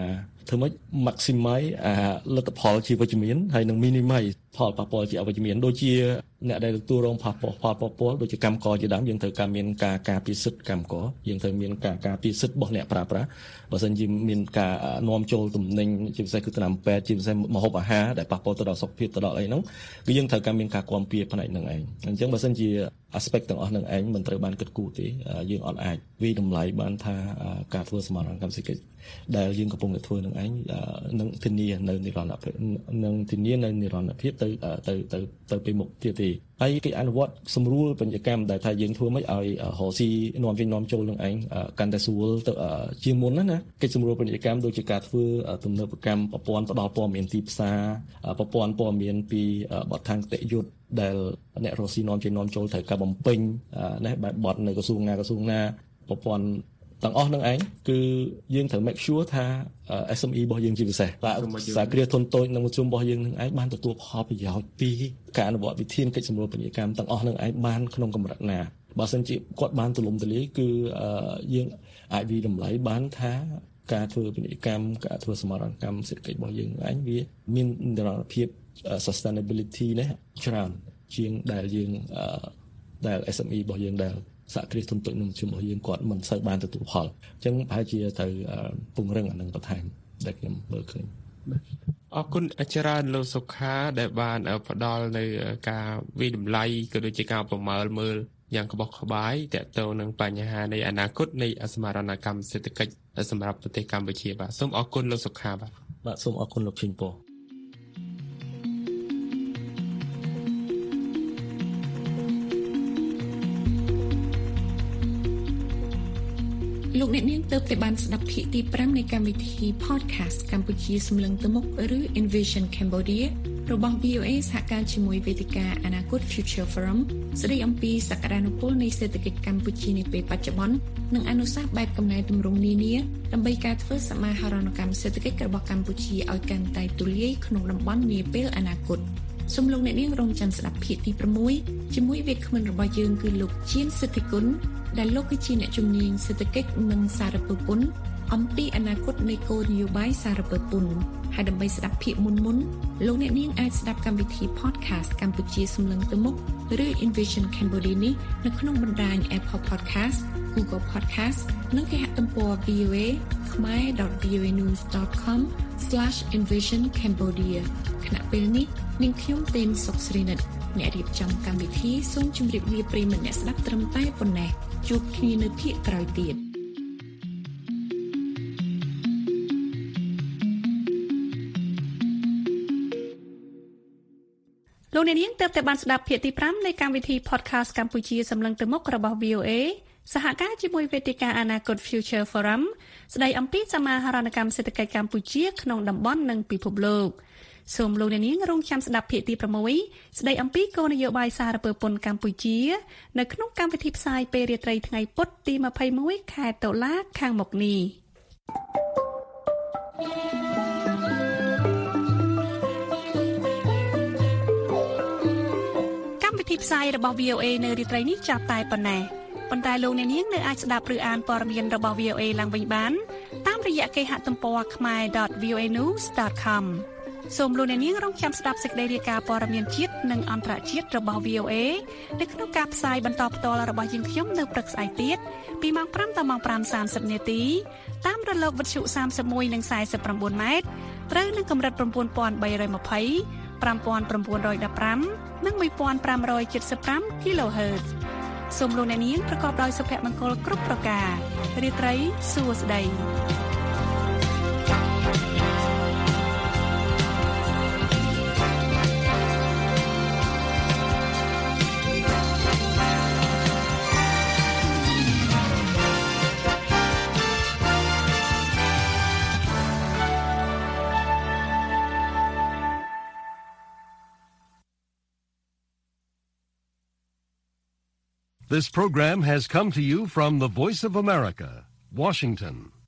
ធ្វើម៉េច maximize លទ្ធផលជាវិជ្ជមានហើយនឹង minimize ផលប៉ះពាល់ជាអវិជ្ជមានដូចជាអ្នកដែលទទួលរងផលប៉ះពាល់ដូចជាកម្មករជាដើមយើងត្រូវការមានការការពារសិទ្ធិកម្មករយើងត្រូវមានការការពារសិទ្ធិរបស់អ្នកប្រើប្រាស់បើមិនជាមានការនាំចូលទំនិញជាពិសេសគឺថ្នាំពេទ្យជាពិសេសម្ហូបអាហារដែលប៉ះពាល់ទៅដល់សុខភាពទៅដល់អីហ្នឹងគឺយើងត្រូវការមានការគាំពារផ្នែកហ្នឹងឯងអញ្ចឹងបើមិនជា aspect ទាំងអស់ហ្នឹងឯងមិនត្រូវបានគិតគូរទេយើងអត់អាចវិតម្លៃបានថាការធ្វើសមាហរណកម្មសេដ្ឋកិច្ចដែលយើងកំពុងតែធ្វើនឹងឯងនឹងធានានៅនិរន្តរភាពនឹងធានានៅនិរន្តរភាពទៅពេលមុខទៀតទេហើយគេអនុវត្តសម្រួលបញ្ញកម្មដែលថាយើងធ្វើមិនឲ្យរកស៊ីនាំចេញនាំចូលនឹងឯងកាន់តែស្រួលទៅជាមុនណាកិច្ចសម្រួលបញ្ញកម្មដូចជាការធ្វើទំនើបកម្មប្រព័ន្ធផ្ដល់ព័ត៌មានទីផ្សារប្រព័ន្ធព័ត៌មានពីបទដ្ឋានគតិយុត្តដែលអ្នករកស៊ីនាំចេញនាំចូលត្រូវការបំពេញណាបែបបទនៅក្រសួងណាប្រព័ន្ធទាំងអស់នឹងឯងគឺយើងត្រូវ make sure ថា SME របស់យើងជាពិសេសសហគ្រាសធុនតូចនិងមធ្យមរបស់យើងនឹងឯងបានទទួលផលប្រយោជន៍ពីការអនុវត្តវិធានកិច្ចសម្រួលពាណិជ្ជកម្មទាំងអស់នឹងឯងបានក្នុងកម្រិតណាបើមិនជាគាត់បានទូលំទូលាយគឺយើងអាចវិតម្លៃបានថាការធ្វើពាណិជ្ជកម្មការធ្វើសមាហរណកម្មសេដ្ឋកិច្ចរបស់យើងឯងវាមាននិរន្តរភាព sustainability នេះច្រើនជាងដែលយើងដែល SME របស់យើងដែលសហគ្រាសធុនតូចនិងមធ្យមរបស់យើងគាត់មិនសូវបានទទួលផលអញ្ចឹងប្រហែលជាត្រូវពង្រឹងអានឹងបន្ថែមដែលខ្ញុំមើលឃើញអរគុណច្រើនលោកសុខាដែលបានផ្ដល់នៅការវិតម្លៃក៏ដូចជាការប្រមើលមើលយ៉ាងក្បោះក្បាយទាក់ទងនឹងបញ្ហានៃអនាគតនៃសមាហរណកម្មសេដ្ឋកិច្ចសម្រាប់ប្រទេសកម្ពុជាបាទសូមអរគុណលោកសុខាបាទសូមអរគុណលោកឈិញពោលោកអ្នកនាងទើបតែបានស្ដាប់ភាគទី5នៃកម្មវិធី Podcast កម្ពុជាសម្លឹងទៅមុខឬ Envision Cambodia របស់ VOA សហការជាមួយវេទិកាអនាគត Future Forum ស្ដីអំពីសក្តានុពលនៃសេដ្ឋកិច្ចកម្ពុជានាពេលបច្ចុប្បន្ននិងអនុសាសន៍បែបកំណែទម្រង់នានាដើម្បីការធ្វើសមាហរណកម្មសេដ្ឋកិច្ចរបស់កម្ពុជាឲ្យកាន់តែទូលាយក្នុងតំបន់នាពេលអនាគតសូមលោកអ្នកនាងរងចាំស្ដាប់ភាគទី6ជាមួយវាគ្មិនរបស់យើងគឺលោកជៀនសិទ្ធិគុណដែលលោកគឺជាអ្នកជំនាញសេដ្ឋកិច្ចនិងសារពើពន្ធអំពីអនាគតនៃគោលនយោបាយសារពើពន្ធហើយដើម្បីស្ដាប់ភាគមុនលោកអ្នកនាងអាចស្ដាប់កម្មវិធី Podcast កម្ពុជាសម្លឹងទៅមុខឬ Envision Cambodia នេះនៅក្នុងបណ្ដាញ Apple Podcast, Google Podcast និងគេហទំព័រ voa.khmer.voanews.com/envisioncambodia ខណៈពេលនេះនាងខ្ញុំទេនសុកស្រីនិតអ្នករៀបចំកម្មវិធីសូមជម្រាបលាប្រិយមិត្តអ្នកស្ដាប់ត្រឹមតែប៉ុណ្ណេះជួបគ្នានៅភាគក្រោយទៀតលោកអ្នកនាងទើបតែបានស្ដាប់ភាគទី5នៃកម្មវិធី Podcast កម្ពុជាសម្លឹងទៅមុខរបស់ VOA សហការជាមួយវេទិកាអនាគត Future Forum ស្ដីអំពីសមាហរណកម្មសេដ្ឋកិច្ចកម្ពុជាក្នុងតំបន់និងពិភពលោកសូមលោកអ្នកនាងរងចាំស្ដាប់ភាគទី6ស្ដីអំពីគោលនយោបាយសារពើពន្ធកម្ពុជានៅក្នុងកម្មវិធីផ្សាយពេលរាត្រីថ្ងៃពុធទី21ខែតុលាខាងមុខនេះកម្មវិធីផ្សាយរបស់ VOA នៅរាត្រីនេះចាប់តែប៉ុណ្ណេះប៉ុន្តែលោកអ្នកនាងនៅអាចស្ដាប់ឬអានព័ត៌មានរបស់ VOA ឡើងវិញបានតាមរយៈគេហទំព័រ khmer.voanews.com សូមលោកអ្នកនាងរងចាំស្ដាប់សេចក្តីរាយការណ៍ព័ត៌មានជាតិនិងអន្តរជាតិរបស់ VOA នៅក្នុងការផ្សាយបន្តផ្ទាល់របស់យើងខ្ញុំនៅព្រឹកស្អែកទៀតពីម៉ោង5ដល់ម៉ោង 5:30 នាទីតាមរលកវិទ្យុ31និង49ម៉ែត្រត្រូវនឹងកម្រិត 9320 5915 និង1575 kHz សូមលោកអ្នកនាងប្រកបដោយសុភមង្គលគ្រប់ប្រការរាត្រីសួស្តី This program has come to you from the Voice of America, Washington.